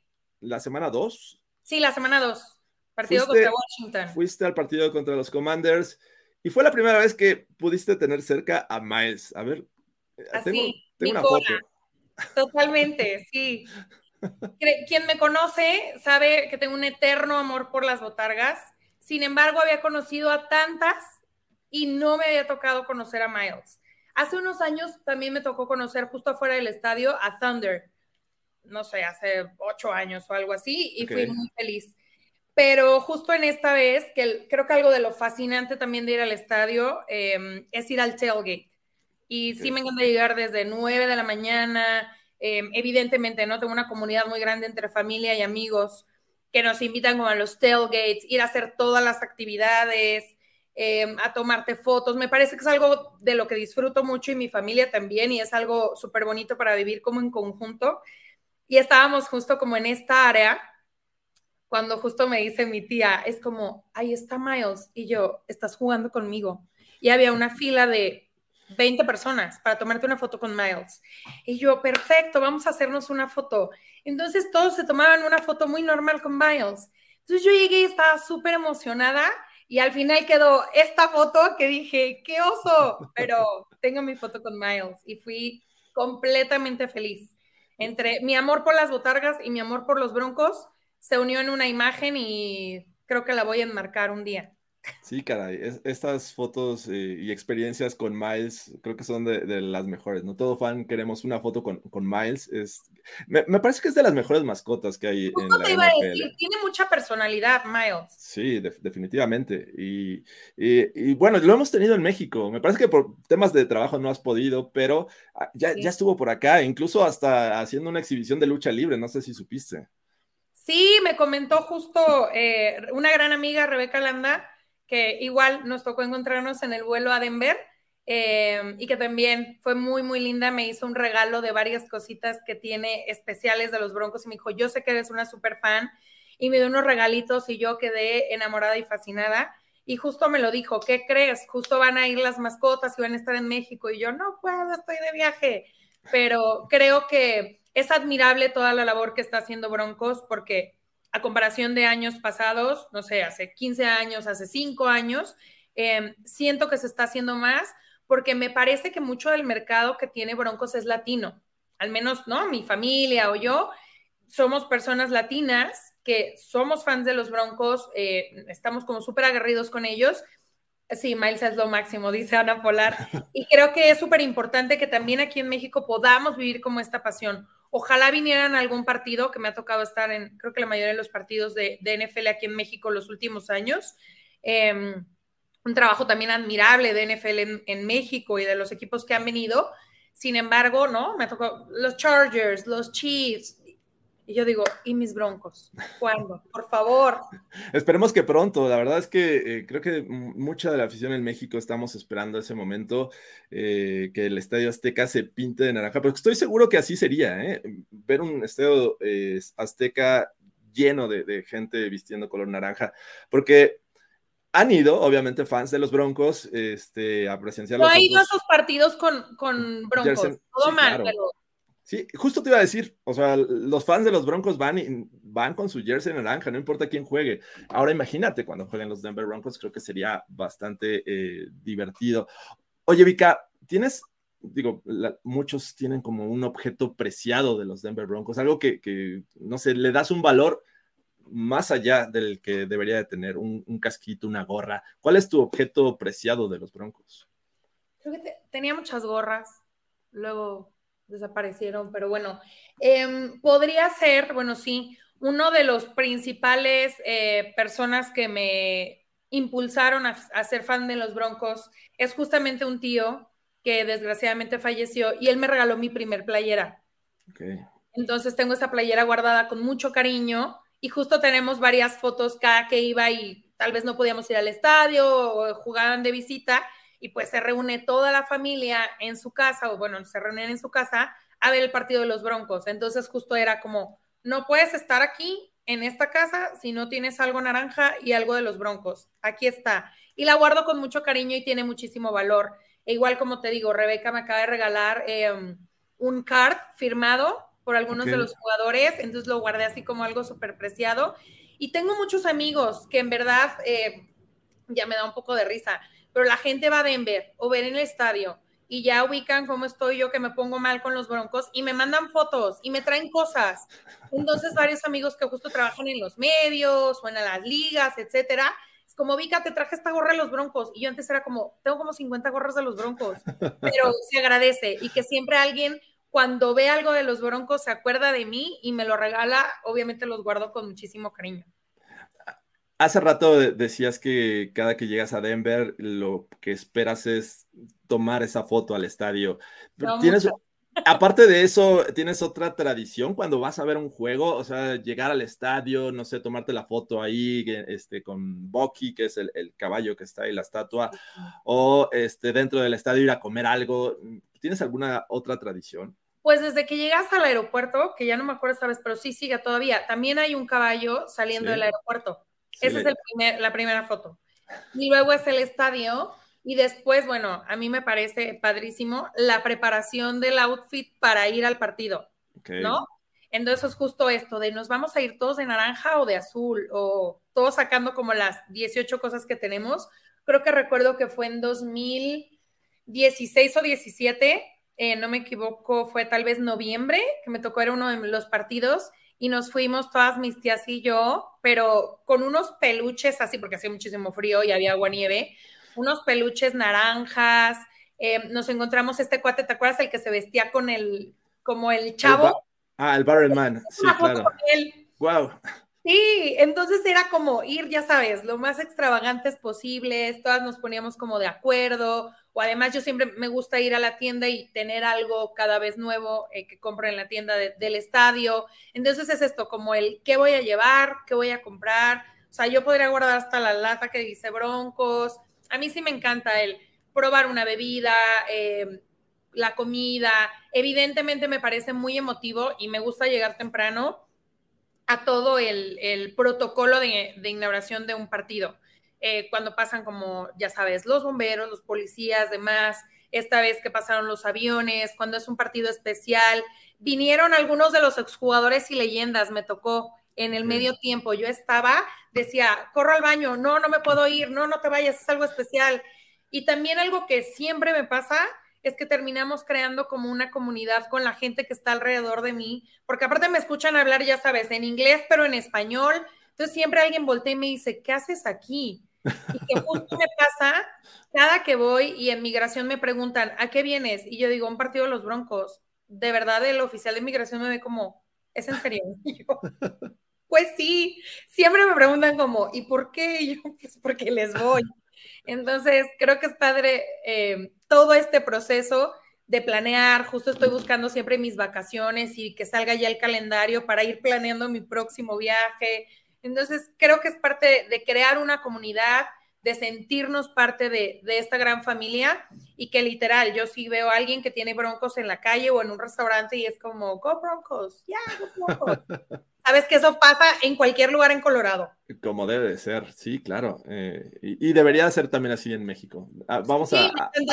2. Sí, la semana 2. Partido contra Washington. Fuiste al partido contra los Commanders y fue la primera vez que pudiste tener cerca a Miles. A ver, tengo una foto. Totalmente, sí. Quien me conoce sabe que tengo un eterno amor por las botargas. Sin embargo, había conocido a tantas y no me había tocado conocer a Miles. Hace unos años también me tocó conocer justo afuera del estadio a Thunder. No sé, hace 8 años o algo así, y fui muy feliz. Pero justo en esta vez, que creo que algo de lo fascinante también de ir al estadio es ir al tailgate. Y sí me encanta llegar desde 9 de la mañana. Evidentemente, ¿no? Tengo una comunidad muy grande entre familia y amigos que nos invitan como a los tailgates, ir a hacer todas las actividades, a tomarte fotos. Me parece que es algo de lo que disfruto mucho y mi familia también, y es algo súper bonito para vivir como en conjunto. Y estábamos justo como en esta área cuando justo me dice mi tía, es como, ahí está Miles, y yo, estás jugando conmigo. Y había una fila de 20 personas para tomarte una foto con Miles. Y yo, perfecto, vamos a hacernos una foto. Entonces todos se tomaban una foto muy normal con Miles. Entonces yo llegué y estaba súper emocionada, y al final quedó esta foto que dije, ¡qué oso! Pero tengo mi foto con Miles y fui completamente feliz. Entre mi amor por las botargas y mi amor por los Broncos, se unió en una imagen y creo que la voy a enmarcar un día. Sí, caray, estas fotos y experiencias con Miles creo que son de las mejores, ¿no? Todo fan queremos una foto con Miles. Me parece que es de las mejores mascotas que hay en la te iba NFL. A decir, tiene mucha personalidad, Miles. Sí, definitivamente. Y bueno, lo hemos tenido en México. Me parece que por temas de trabajo no has podido, pero ya estuvo por acá, incluso hasta haciendo una exhibición de lucha libre, no sé si supiste. Sí, me comentó justo una gran amiga, Rebeca Landa, que igual nos tocó encontrarnos en el vuelo a Denver y que también fue muy, muy linda. Me hizo un regalo de varias cositas que tiene especiales de los Broncos y me dijo, yo sé que eres una súper fan, y me dio unos regalitos y yo quedé enamorada y fascinada. Y justo me lo dijo, ¿qué crees? Justo van a ir las mascotas y van a estar en México. Y yo, no puedo, estoy de viaje. Pero creo que es admirable toda la labor que está haciendo Broncos, porque a comparación de años pasados, no sé, hace 15 años, hace 5 años, siento que se está haciendo más, porque me parece que mucho del mercado que tiene Broncos es latino. Al menos, ¿no? Mi familia o yo somos personas latinas que somos fans de los Broncos, estamos como súper aguerridos con ellos. Sí, Miles es lo máximo, dice Ana Polar. Y creo que es súper importante que también aquí en México podamos vivir como esta pasión. Ojalá vinieran a algún partido, que me ha tocado estar en, creo que la mayoría de los partidos de NFL aquí en México los últimos años. Un trabajo también admirable de NFL en México y de los equipos que han venido. Sin embargo, ¿no? Me ha tocado los Chargers, los Chiefs. Y yo digo, ¿y mis Broncos? ¿Cuándo? Por favor. Esperemos que pronto. La verdad es que creo que mucha de la afición en México estamos esperando ese momento, que el Estadio Azteca se pinte de naranja, pero estoy seguro que así sería, ¿eh? Ver un Estadio Azteca lleno de gente vistiendo color naranja, porque han ido, obviamente, fans de los Broncos a presenciar los otros. No he ido a esos partidos con Broncos. Jersey, todo sí, mal, claro. pero... Sí, justo te iba a decir, o sea, los fans de los Broncos van con su jersey naranja, no importa quién juegue. Ahora imagínate cuando jueguen los Denver Broncos, creo que sería bastante divertido. Oye, Vika, muchos tienen como un objeto preciado de los Denver Broncos, algo que no sé, le das un valor más allá del que debería de tener, un casquito, una gorra. ¿Cuál es tu objeto preciado de los Broncos? Creo que tenía muchas gorras, luego desaparecieron, pero bueno, podría ser, bueno, sí, uno de los principales personas que me impulsaron a ser fan de los Broncos es justamente un tío que desgraciadamente falleció y él me regaló mi primer playera. Okay. Entonces tengo esta playera guardada con mucho cariño y justo tenemos varias fotos cada que iba y tal vez no podíamos ir al estadio o jugaban de visita y pues se reúne toda la familia en su casa, o bueno, se reúnen en su casa a ver el partido de los Broncos. Entonces justo era como, no puedes estar aquí en esta casa si no tienes algo naranja y algo de los Broncos. Aquí está. Y la guardo con mucho cariño y tiene muchísimo valor. E igual como te digo, Rebeca me acaba de regalar un card firmado por algunos de los jugadores, entonces lo guardé así como algo súper preciado. Y tengo muchos amigos que en verdad ya me da un poco de risa, pero la gente va a Denver o ver en el estadio y ya ubican cómo estoy yo, que me pongo mal con los Broncos y me mandan fotos y me traen cosas. Entonces varios amigos que justo trabajan en los medios o en las ligas, etcétera, es como, Vika, te traje esta gorra de los Broncos. Y yo antes era como, tengo como 50 gorras de los Broncos, pero se agradece y que siempre alguien cuando ve algo de los Broncos se acuerda de mí y me lo regala, obviamente los guardo con muchísimo cariño. Hace rato decías que cada que llegas a Denver lo que esperas es tomar esa foto al estadio. No, aparte de eso, ¿tienes otra tradición cuando vas a ver un juego? O sea, llegar al estadio, no sé, tomarte la foto ahí con Bucky, que es el caballo que está ahí, la estatua, o dentro del estadio ir a comer algo. ¿Tienes alguna otra tradición? Pues desde que llegas al aeropuerto, que ya no me acuerdo esta vez, pero sí sigue todavía, también hay un caballo saliendo del aeropuerto. Sí, esa es la primera foto. Y luego es el estadio. Y después, bueno, a mí me parece padrísimo la preparación del outfit para ir al partido, ¿no? Entonces es justo esto, de nos vamos a ir todos de naranja o de azul, o todos sacando como las 18 cosas que tenemos. Creo que recuerdo que fue en 2016 o 17, no me equivoco, fue tal vez noviembre, que me tocó, era uno de los partidos, y nos fuimos todas mis tías y yo, pero con unos peluches así, porque hacía muchísimo frío y había agua nieve, unos peluches naranjas, nos encontramos cuate, ¿te acuerdas? El que se vestía con como el chavo. El Barrelman, sí, claro. Wow. Sí, entonces era como ir, ya sabes, lo más extravagantes posibles, todas nos poníamos como de acuerdo, o además yo siempre me gusta ir a la tienda y tener algo cada vez nuevo que compro en la tienda del estadio. Entonces es esto, como el qué voy a llevar, qué voy a comprar. O sea, yo podría guardar hasta la lata que dice Broncos. A mí sí me encanta el probar una bebida, la comida. Evidentemente me parece muy emotivo y me gusta llegar temprano a todo el protocolo de inauguración de un partido. Cuando pasan como, ya sabes, los bomberos, los policías, demás, esta vez que pasaron los aviones, cuando es un partido especial, vinieron algunos de los exjugadores y leyendas, me tocó en el medio tiempo, yo estaba, decía, corro al baño, no me puedo ir, no te vayas, es algo especial. Y también algo que siempre me pasa es que terminamos creando como una comunidad con la gente que está alrededor de mí, porque aparte me escuchan hablar, ya sabes, en inglés, pero en español, entonces siempre alguien voltea y me dice, ¿qué haces aquí? Y que justo me pasa cada que voy y en migración me preguntan, ¿a qué vienes? Y yo digo, un partido de los Broncos. De verdad, el oficial de migración me ve como, ¿es en serio? Y yo, pues sí, siempre me preguntan como, ¿y por qué? Y yo, pues porque les voy. Entonces, creo que es padre todo este proceso de planear. Justo estoy buscando siempre mis vacaciones y que salga ya el calendario para ir planeando mi próximo viaje. Entonces, creo que es parte de crear una comunidad, de sentirnos parte de esta gran familia y que literal, yo sí veo a alguien que tiene Broncos en la calle o en un restaurante y es como, go Broncos, go Broncos. Sabes que eso pasa en cualquier lugar en Colorado. Como debe de ser, sí, claro. Y debería ser también así en México. Vamos a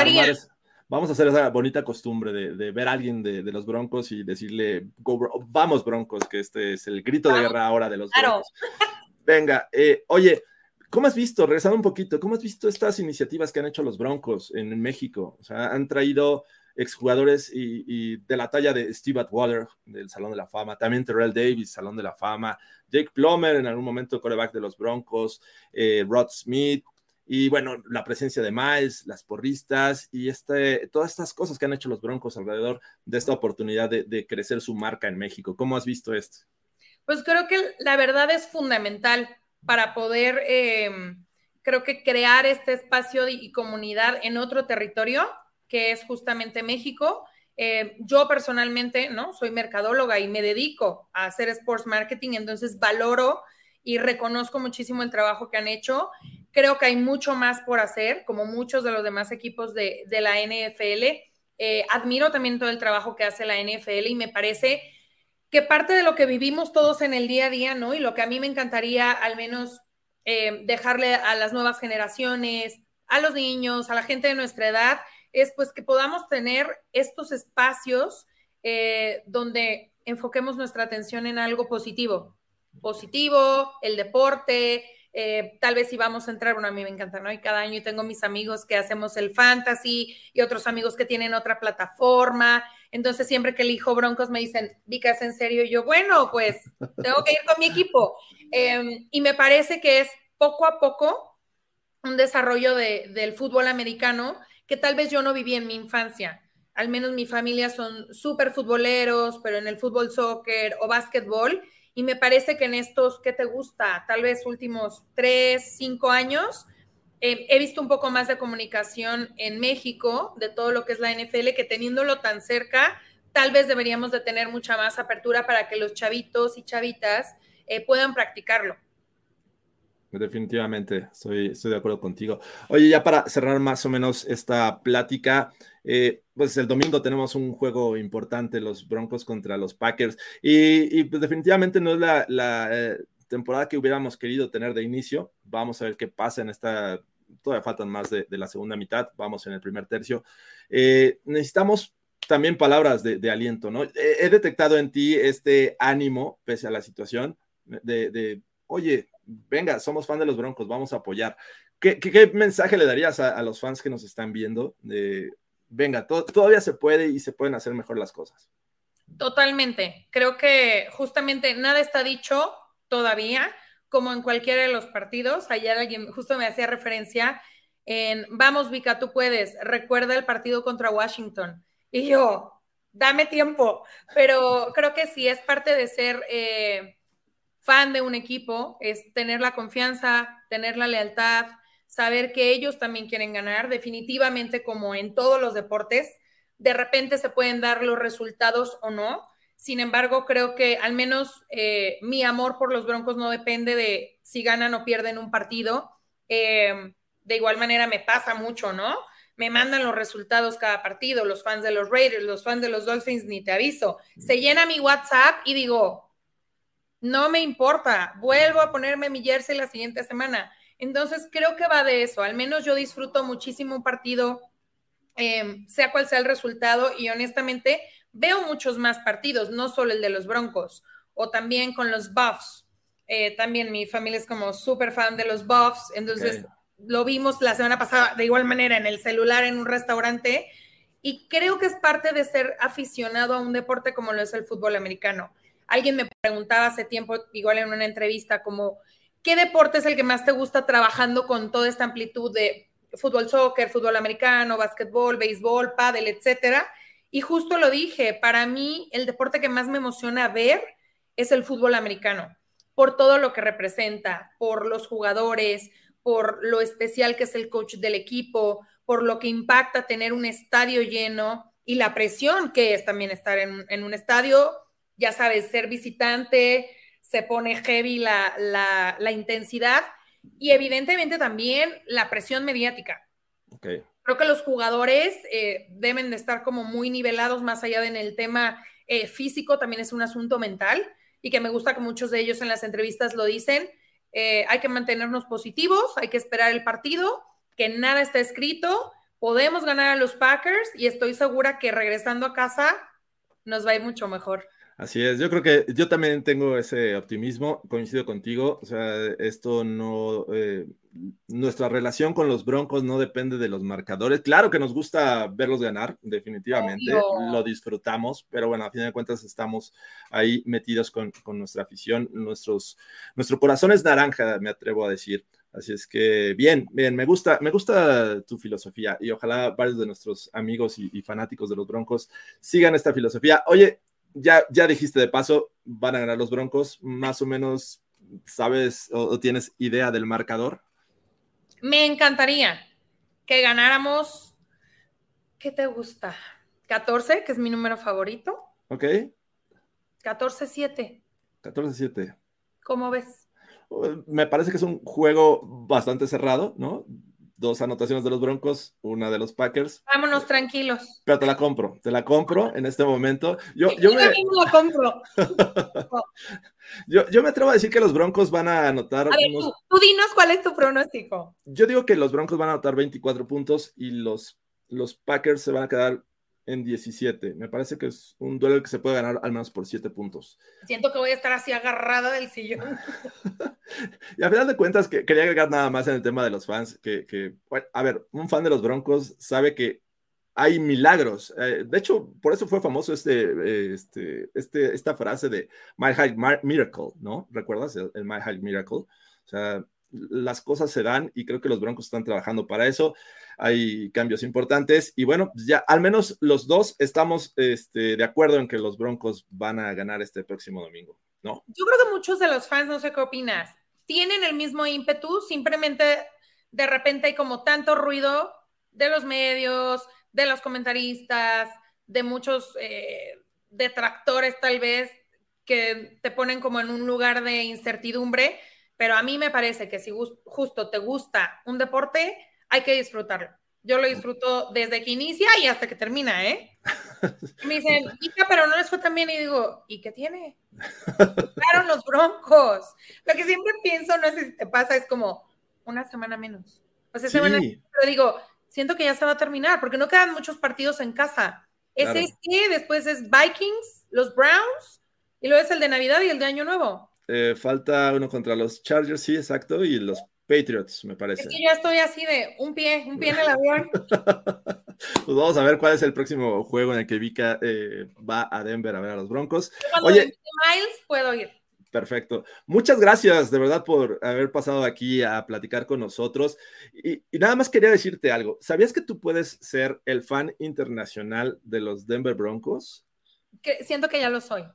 hacer esa bonita costumbre de ver a alguien de los Broncos y decirle, vamos Broncos, que este es el grito de guerra ahora de los Broncos. Venga, oye, ¿cómo has visto, regresando un poquito, cómo has visto estas iniciativas que han hecho los Broncos en México? O sea, han traído exjugadores y de la talla de Steve Atwater, del Salón de la Fama, también Terrell Davis, Salón de la Fama, Jake Plummer, en algún momento quarterback de los Broncos, Rod Smith, y bueno, la presencia de Miles, las porristas, y todas estas cosas que han hecho los Broncos alrededor de esta oportunidad de crecer su marca en México. ¿Cómo has visto esto? Pues creo que la verdad es fundamental para poder, creo que crear este espacio y comunidad en otro territorio, que es justamente México. Yo personalmente, ¿no? Soy mercadóloga y me dedico a hacer sports marketing, entonces valoro y reconozco muchísimo el trabajo que han hecho. Creo que hay mucho más por hacer, como muchos de los demás equipos de la NFL. Admiro también todo el trabajo que hace la NFL y me parece que parte de lo que vivimos todos en el día a día, ¿no? Y lo que a mí me encantaría al menos dejarle a las nuevas generaciones, a los niños, a la gente de nuestra edad, es pues que podamos tener estos espacios donde enfoquemos nuestra atención en algo positivo. Positivo, el deporte, tal vez si vamos a entrar, bueno, a mí me encanta, ¿no? Y cada año tengo mis amigos que hacemos el fantasy y otros amigos que tienen otra plataforma. Entonces, siempre que elijo Broncos me dicen, Vika, ¿es en serio? Y yo, bueno, pues tengo que ir con mi equipo. Y me parece que es poco a poco un desarrollo del fútbol americano que tal vez yo no viví en mi infancia. Al menos mi familia son súper futboleros, pero en el fútbol, soccer o básquetbol. Y me parece que en estos, ¿qué te gusta? Tal vez últimos 3, 5 años, he visto un poco más de comunicación en México de todo lo que es la NFL, que teniéndolo tan cerca, tal vez deberíamos de tener mucha más apertura para que los chavitos y chavitas puedan practicarlo. Definitivamente, estoy de acuerdo contigo. Oye, ya para cerrar más o menos esta plática, pues el domingo tenemos un juego importante, los Broncos contra los Packers, y pues definitivamente no es la temporada que hubiéramos querido tener de inicio. Vamos a ver qué pasa en esta, todavía faltan más de la segunda mitad, vamos en el primer tercio. Necesitamos también palabras de aliento, ¿no? He detectado en ti este ánimo, pese a la situación, oye, venga, somos fan de los Broncos, vamos a apoyar. ¿Qué mensaje le darías a los fans que nos están viendo? Venga, todavía se puede y se pueden hacer mejor las cosas. Totalmente. Creo que justamente nada está dicho todavía, como en cualquiera de los partidos. Ayer alguien justo me hacía referencia en, vamos, Vika, tú puedes, recuerda el partido contra Washington. Y yo, dame tiempo. Pero creo que sí es parte de ser fan de un equipo, es tener la confianza, tener la lealtad, saber que ellos también quieren ganar. Definitivamente, como en todos los deportes, de repente se pueden dar los resultados o no. Sin embargo, creo que al menos mi amor por los Broncos no depende de si ganan o pierden un partido. De igual manera me pasa mucho, ¿no? Me mandan los resultados cada partido, los fans de los Raiders, los fans de los Dolphins, ni te aviso. Se llena mi WhatsApp y digo, no me importa, vuelvo a ponerme mi jersey la siguiente semana. Entonces creo que va de eso. Al menos yo disfruto muchísimo un partido, sea cual sea el resultado, y honestamente veo muchos más partidos, no solo el de los Broncos, o también con los Buffs. También mi familia es como súper fan de los Buffs, entonces lo vimos la semana pasada de igual manera en el celular en un restaurante, y creo que es parte de ser aficionado a un deporte como lo es el fútbol americano. Alguien me preguntaba hace tiempo, igual en una entrevista, como, ¿qué deporte es el que más te gusta trabajando con toda esta amplitud de fútbol, soccer, fútbol americano, básquetbol, béisbol, pádel, etcétera? Y justo lo dije, para mí el deporte que más me emociona ver es el fútbol americano, por todo lo que representa, por los jugadores, por lo especial que es el coach del equipo, por lo que impacta tener un estadio lleno y la presión que es también estar en un estadio. Ya sabes, ser visitante, se pone heavy la intensidad y evidentemente también la presión mediática. Okay. Creo que los jugadores deben de estar como muy nivelados, más allá de en el tema físico, también es un asunto mental, y que me gusta que muchos de ellos en las entrevistas lo dicen. Hay que mantenernos positivos, hay que esperar el partido, que nada está escrito, podemos ganar a los Packers y estoy segura que regresando a casa nos va a ir mucho mejor. Así es, yo creo que yo también tengo ese optimismo, coincido contigo, o sea, esto no, nuestra relación con los Broncos no depende de los marcadores. Claro que nos gusta verlos ganar, definitivamente, lo disfrutamos, pero bueno, a fin de cuentas estamos ahí metidos con nuestra afición, nuestro corazón es naranja, me atrevo a decir. Así es que bien, me gusta tu filosofía y ojalá varios de nuestros amigos y fanáticos de los Broncos sigan esta filosofía. Oye, ya dijiste de paso, van a ganar los Broncos. Más o menos, ¿sabes o tienes idea del marcador? Me encantaría que ganáramos, ¿qué te gusta? 14, que es mi número favorito. Ok. 14-7. 14-7. ¿Cómo ves? Me parece que es un juego bastante cerrado, ¿no? 2 anotaciones de los Broncos, una de los Packers. Vámonos tranquilos. Pero te la compro en este momento. Yo también la compro. Yo me atrevo a decir que los Broncos van a anotar... A ver, tú dinos cuál es tu pronóstico. Yo digo que los Broncos van a anotar 24 puntos y los Packers se van a quedar en 17. Me parece que es un duelo que se puede ganar al menos por 7 puntos. Siento que voy a estar así agarrada del sillón. Y a final de cuentas, quería agregar nada más en el tema de los fans, bueno, a ver, un fan de los Broncos sabe que hay milagros. De hecho, por eso fue famoso esta frase de My High Miracle, ¿no? ¿Recuerdas el My High Miracle? O sea, las cosas se dan y creo que los Broncos están trabajando para eso. Hay cambios importantes y bueno, ya al menos los dos estamos de acuerdo en que los Broncos van a ganar este próximo domingo, ¿no? Yo creo que muchos de los fans, no sé qué opinas, tienen el mismo ímpetu, simplemente de repente hay como tanto ruido de los medios, de los comentaristas, de muchos detractores tal vez, que te ponen como en un lugar de incertidumbre, pero a mí me parece que si justo te gusta un deporte, hay que disfrutarlo. Yo lo disfruto desde que inicia y hasta que termina, ¿eh? Y me dicen, hija, pero no les fue tan bien. Y digo, ¿y qué tiene? Claro, los Broncos. Lo que siempre pienso, no sé si te pasa, es como una semana menos. O sea, sí. Pero digo, siento que ya se va a terminar, porque no quedan muchos partidos en casa. Claro. Después es Vikings, los Browns, y luego es el de Navidad y el de Año Nuevo. Falta uno contra los Chargers, sí, exacto, y los Patriots, me parece. Es que yo estoy así de un pie en el avión. Pues vamos a ver cuál es el próximo juego en el que Vika va a Denver a ver a los Broncos. Cuando Oye, Miles puedo ir. Perfecto. Muchas gracias, de verdad, por haber pasado aquí a platicar con nosotros. Y nada más quería decirte algo. ¿Sabías que tú puedes ser el fan internacional de los Denver Broncos? Siento que ya lo soy.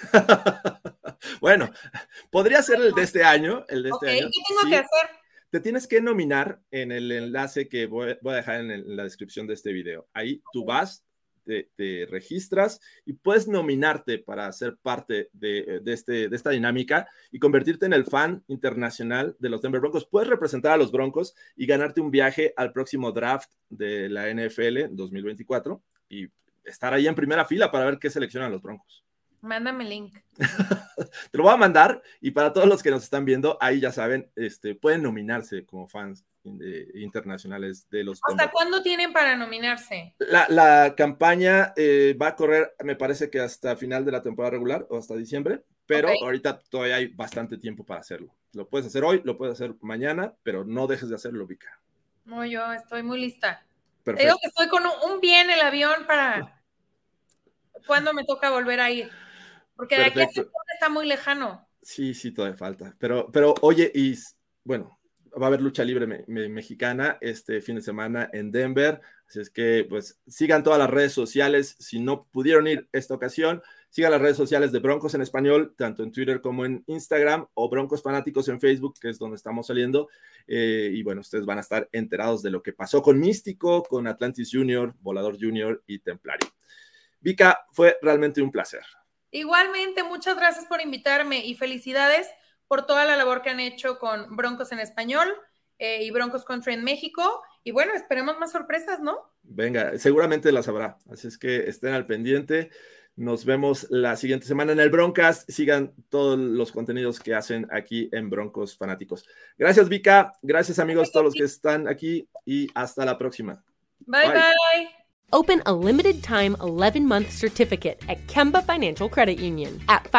Bueno, podría ser el de este año. ¿Qué tengo que hacer? Te tienes que nominar en el enlace que voy a dejar en la descripción de este video. Ahí tú vas, te registras y puedes nominarte para ser parte de esta dinámica y convertirte en el fan internacional de los Denver Broncos. Puedes representar a los Broncos y ganarte un viaje al próximo draft de la NFL 2024 y estar ahí en primera fila para ver qué seleccionan los Broncos. Mándame el link. Te lo voy a mandar y para todos los que nos están viendo, ahí ya saben, pueden nominarse como fans internacionales de los... ¿Hasta cuándo tienen para nominarse? La campaña va a correr, me parece que hasta final de la temporada regular o hasta diciembre, pero ahorita todavía hay bastante tiempo para hacerlo. Lo puedes hacer hoy, lo puedes hacer mañana, pero no dejes de hacerlo, Vika. No, yo estoy muy lista. Perfecto. Te digo que estoy con un pie en el avión para cuándo me toca volver a ir. Porque de aquí a septiembre está muy lejano. Sí, todavía falta. Pero oye, y bueno, va a haber lucha libre mexicana este fin de semana en Denver. Así es que, pues, sigan todas las redes sociales. Si no pudieron ir esta ocasión, sigan las redes sociales de Broncos en español, tanto en Twitter como en Instagram, o Broncos Fanáticos en Facebook, que es donde estamos saliendo. Y bueno, ustedes van a estar enterados de lo que pasó con Místico, con Atlantis Junior, Volador Junior y Templario. Vika, fue realmente un placer. Igualmente, muchas gracias por invitarme y felicidades por toda la labor que han hecho con Broncos en español y Broncos Country en México. Y bueno, esperemos más sorpresas, ¿no? Venga, seguramente las habrá. Así es que estén al pendiente. Nos vemos la siguiente semana en el Broncast. Sigan todos los contenidos que hacen aquí en Broncos Fanáticos. Gracias, Vika. Gracias, amigos, todos los que están aquí. Y hasta la próxima. Bye, bye. Open a limited-time 11-month certificate at Kemba Financial Credit Union. At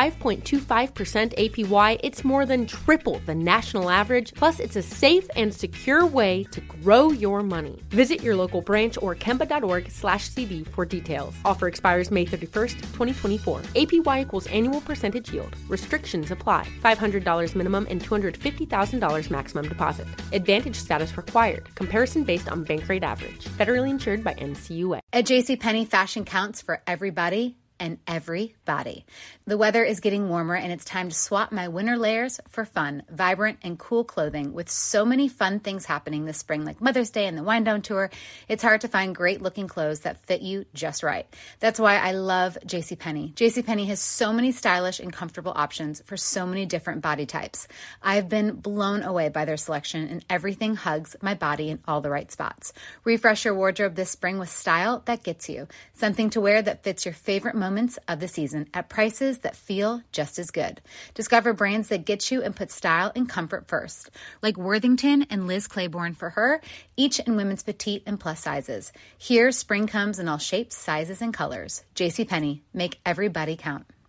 5.25% APY, it's more than triple the national average, plus it's a safe and secure way to grow your money. Visit your local branch or kemba.org/cd for details. Offer expires May 31st, 2024. APY equals annual percentage yield. Restrictions apply. $500 minimum and $250,000 maximum deposit. Advantage status required. Comparison based on bank rate average. Federally insured by NCUA. At JCPenney, fashion counts for everybody, and every body. The weather is getting warmer and it's time to swap my winter layers for fun, vibrant, and cool clothing. With so many fun things happening this spring, like Mother's Day and the Wind Down Tour, it's hard to find great looking clothes that fit you just right. That's why I love JCPenney. JCPenney has so many stylish and comfortable options for so many different body types. I've been blown away by their selection, and everything hugs my body in all the right spots. Refresh your wardrobe this spring with style that gets you. Something to wear that fits your favorite moments of the season at prices that feel just as good. Discover brands that get you and put style and comfort first, like Worthington and Liz Claiborne for her, each in women's petite and plus sizes. Here, spring comes in all shapes, sizes, and colors. JCPenney, make every body count.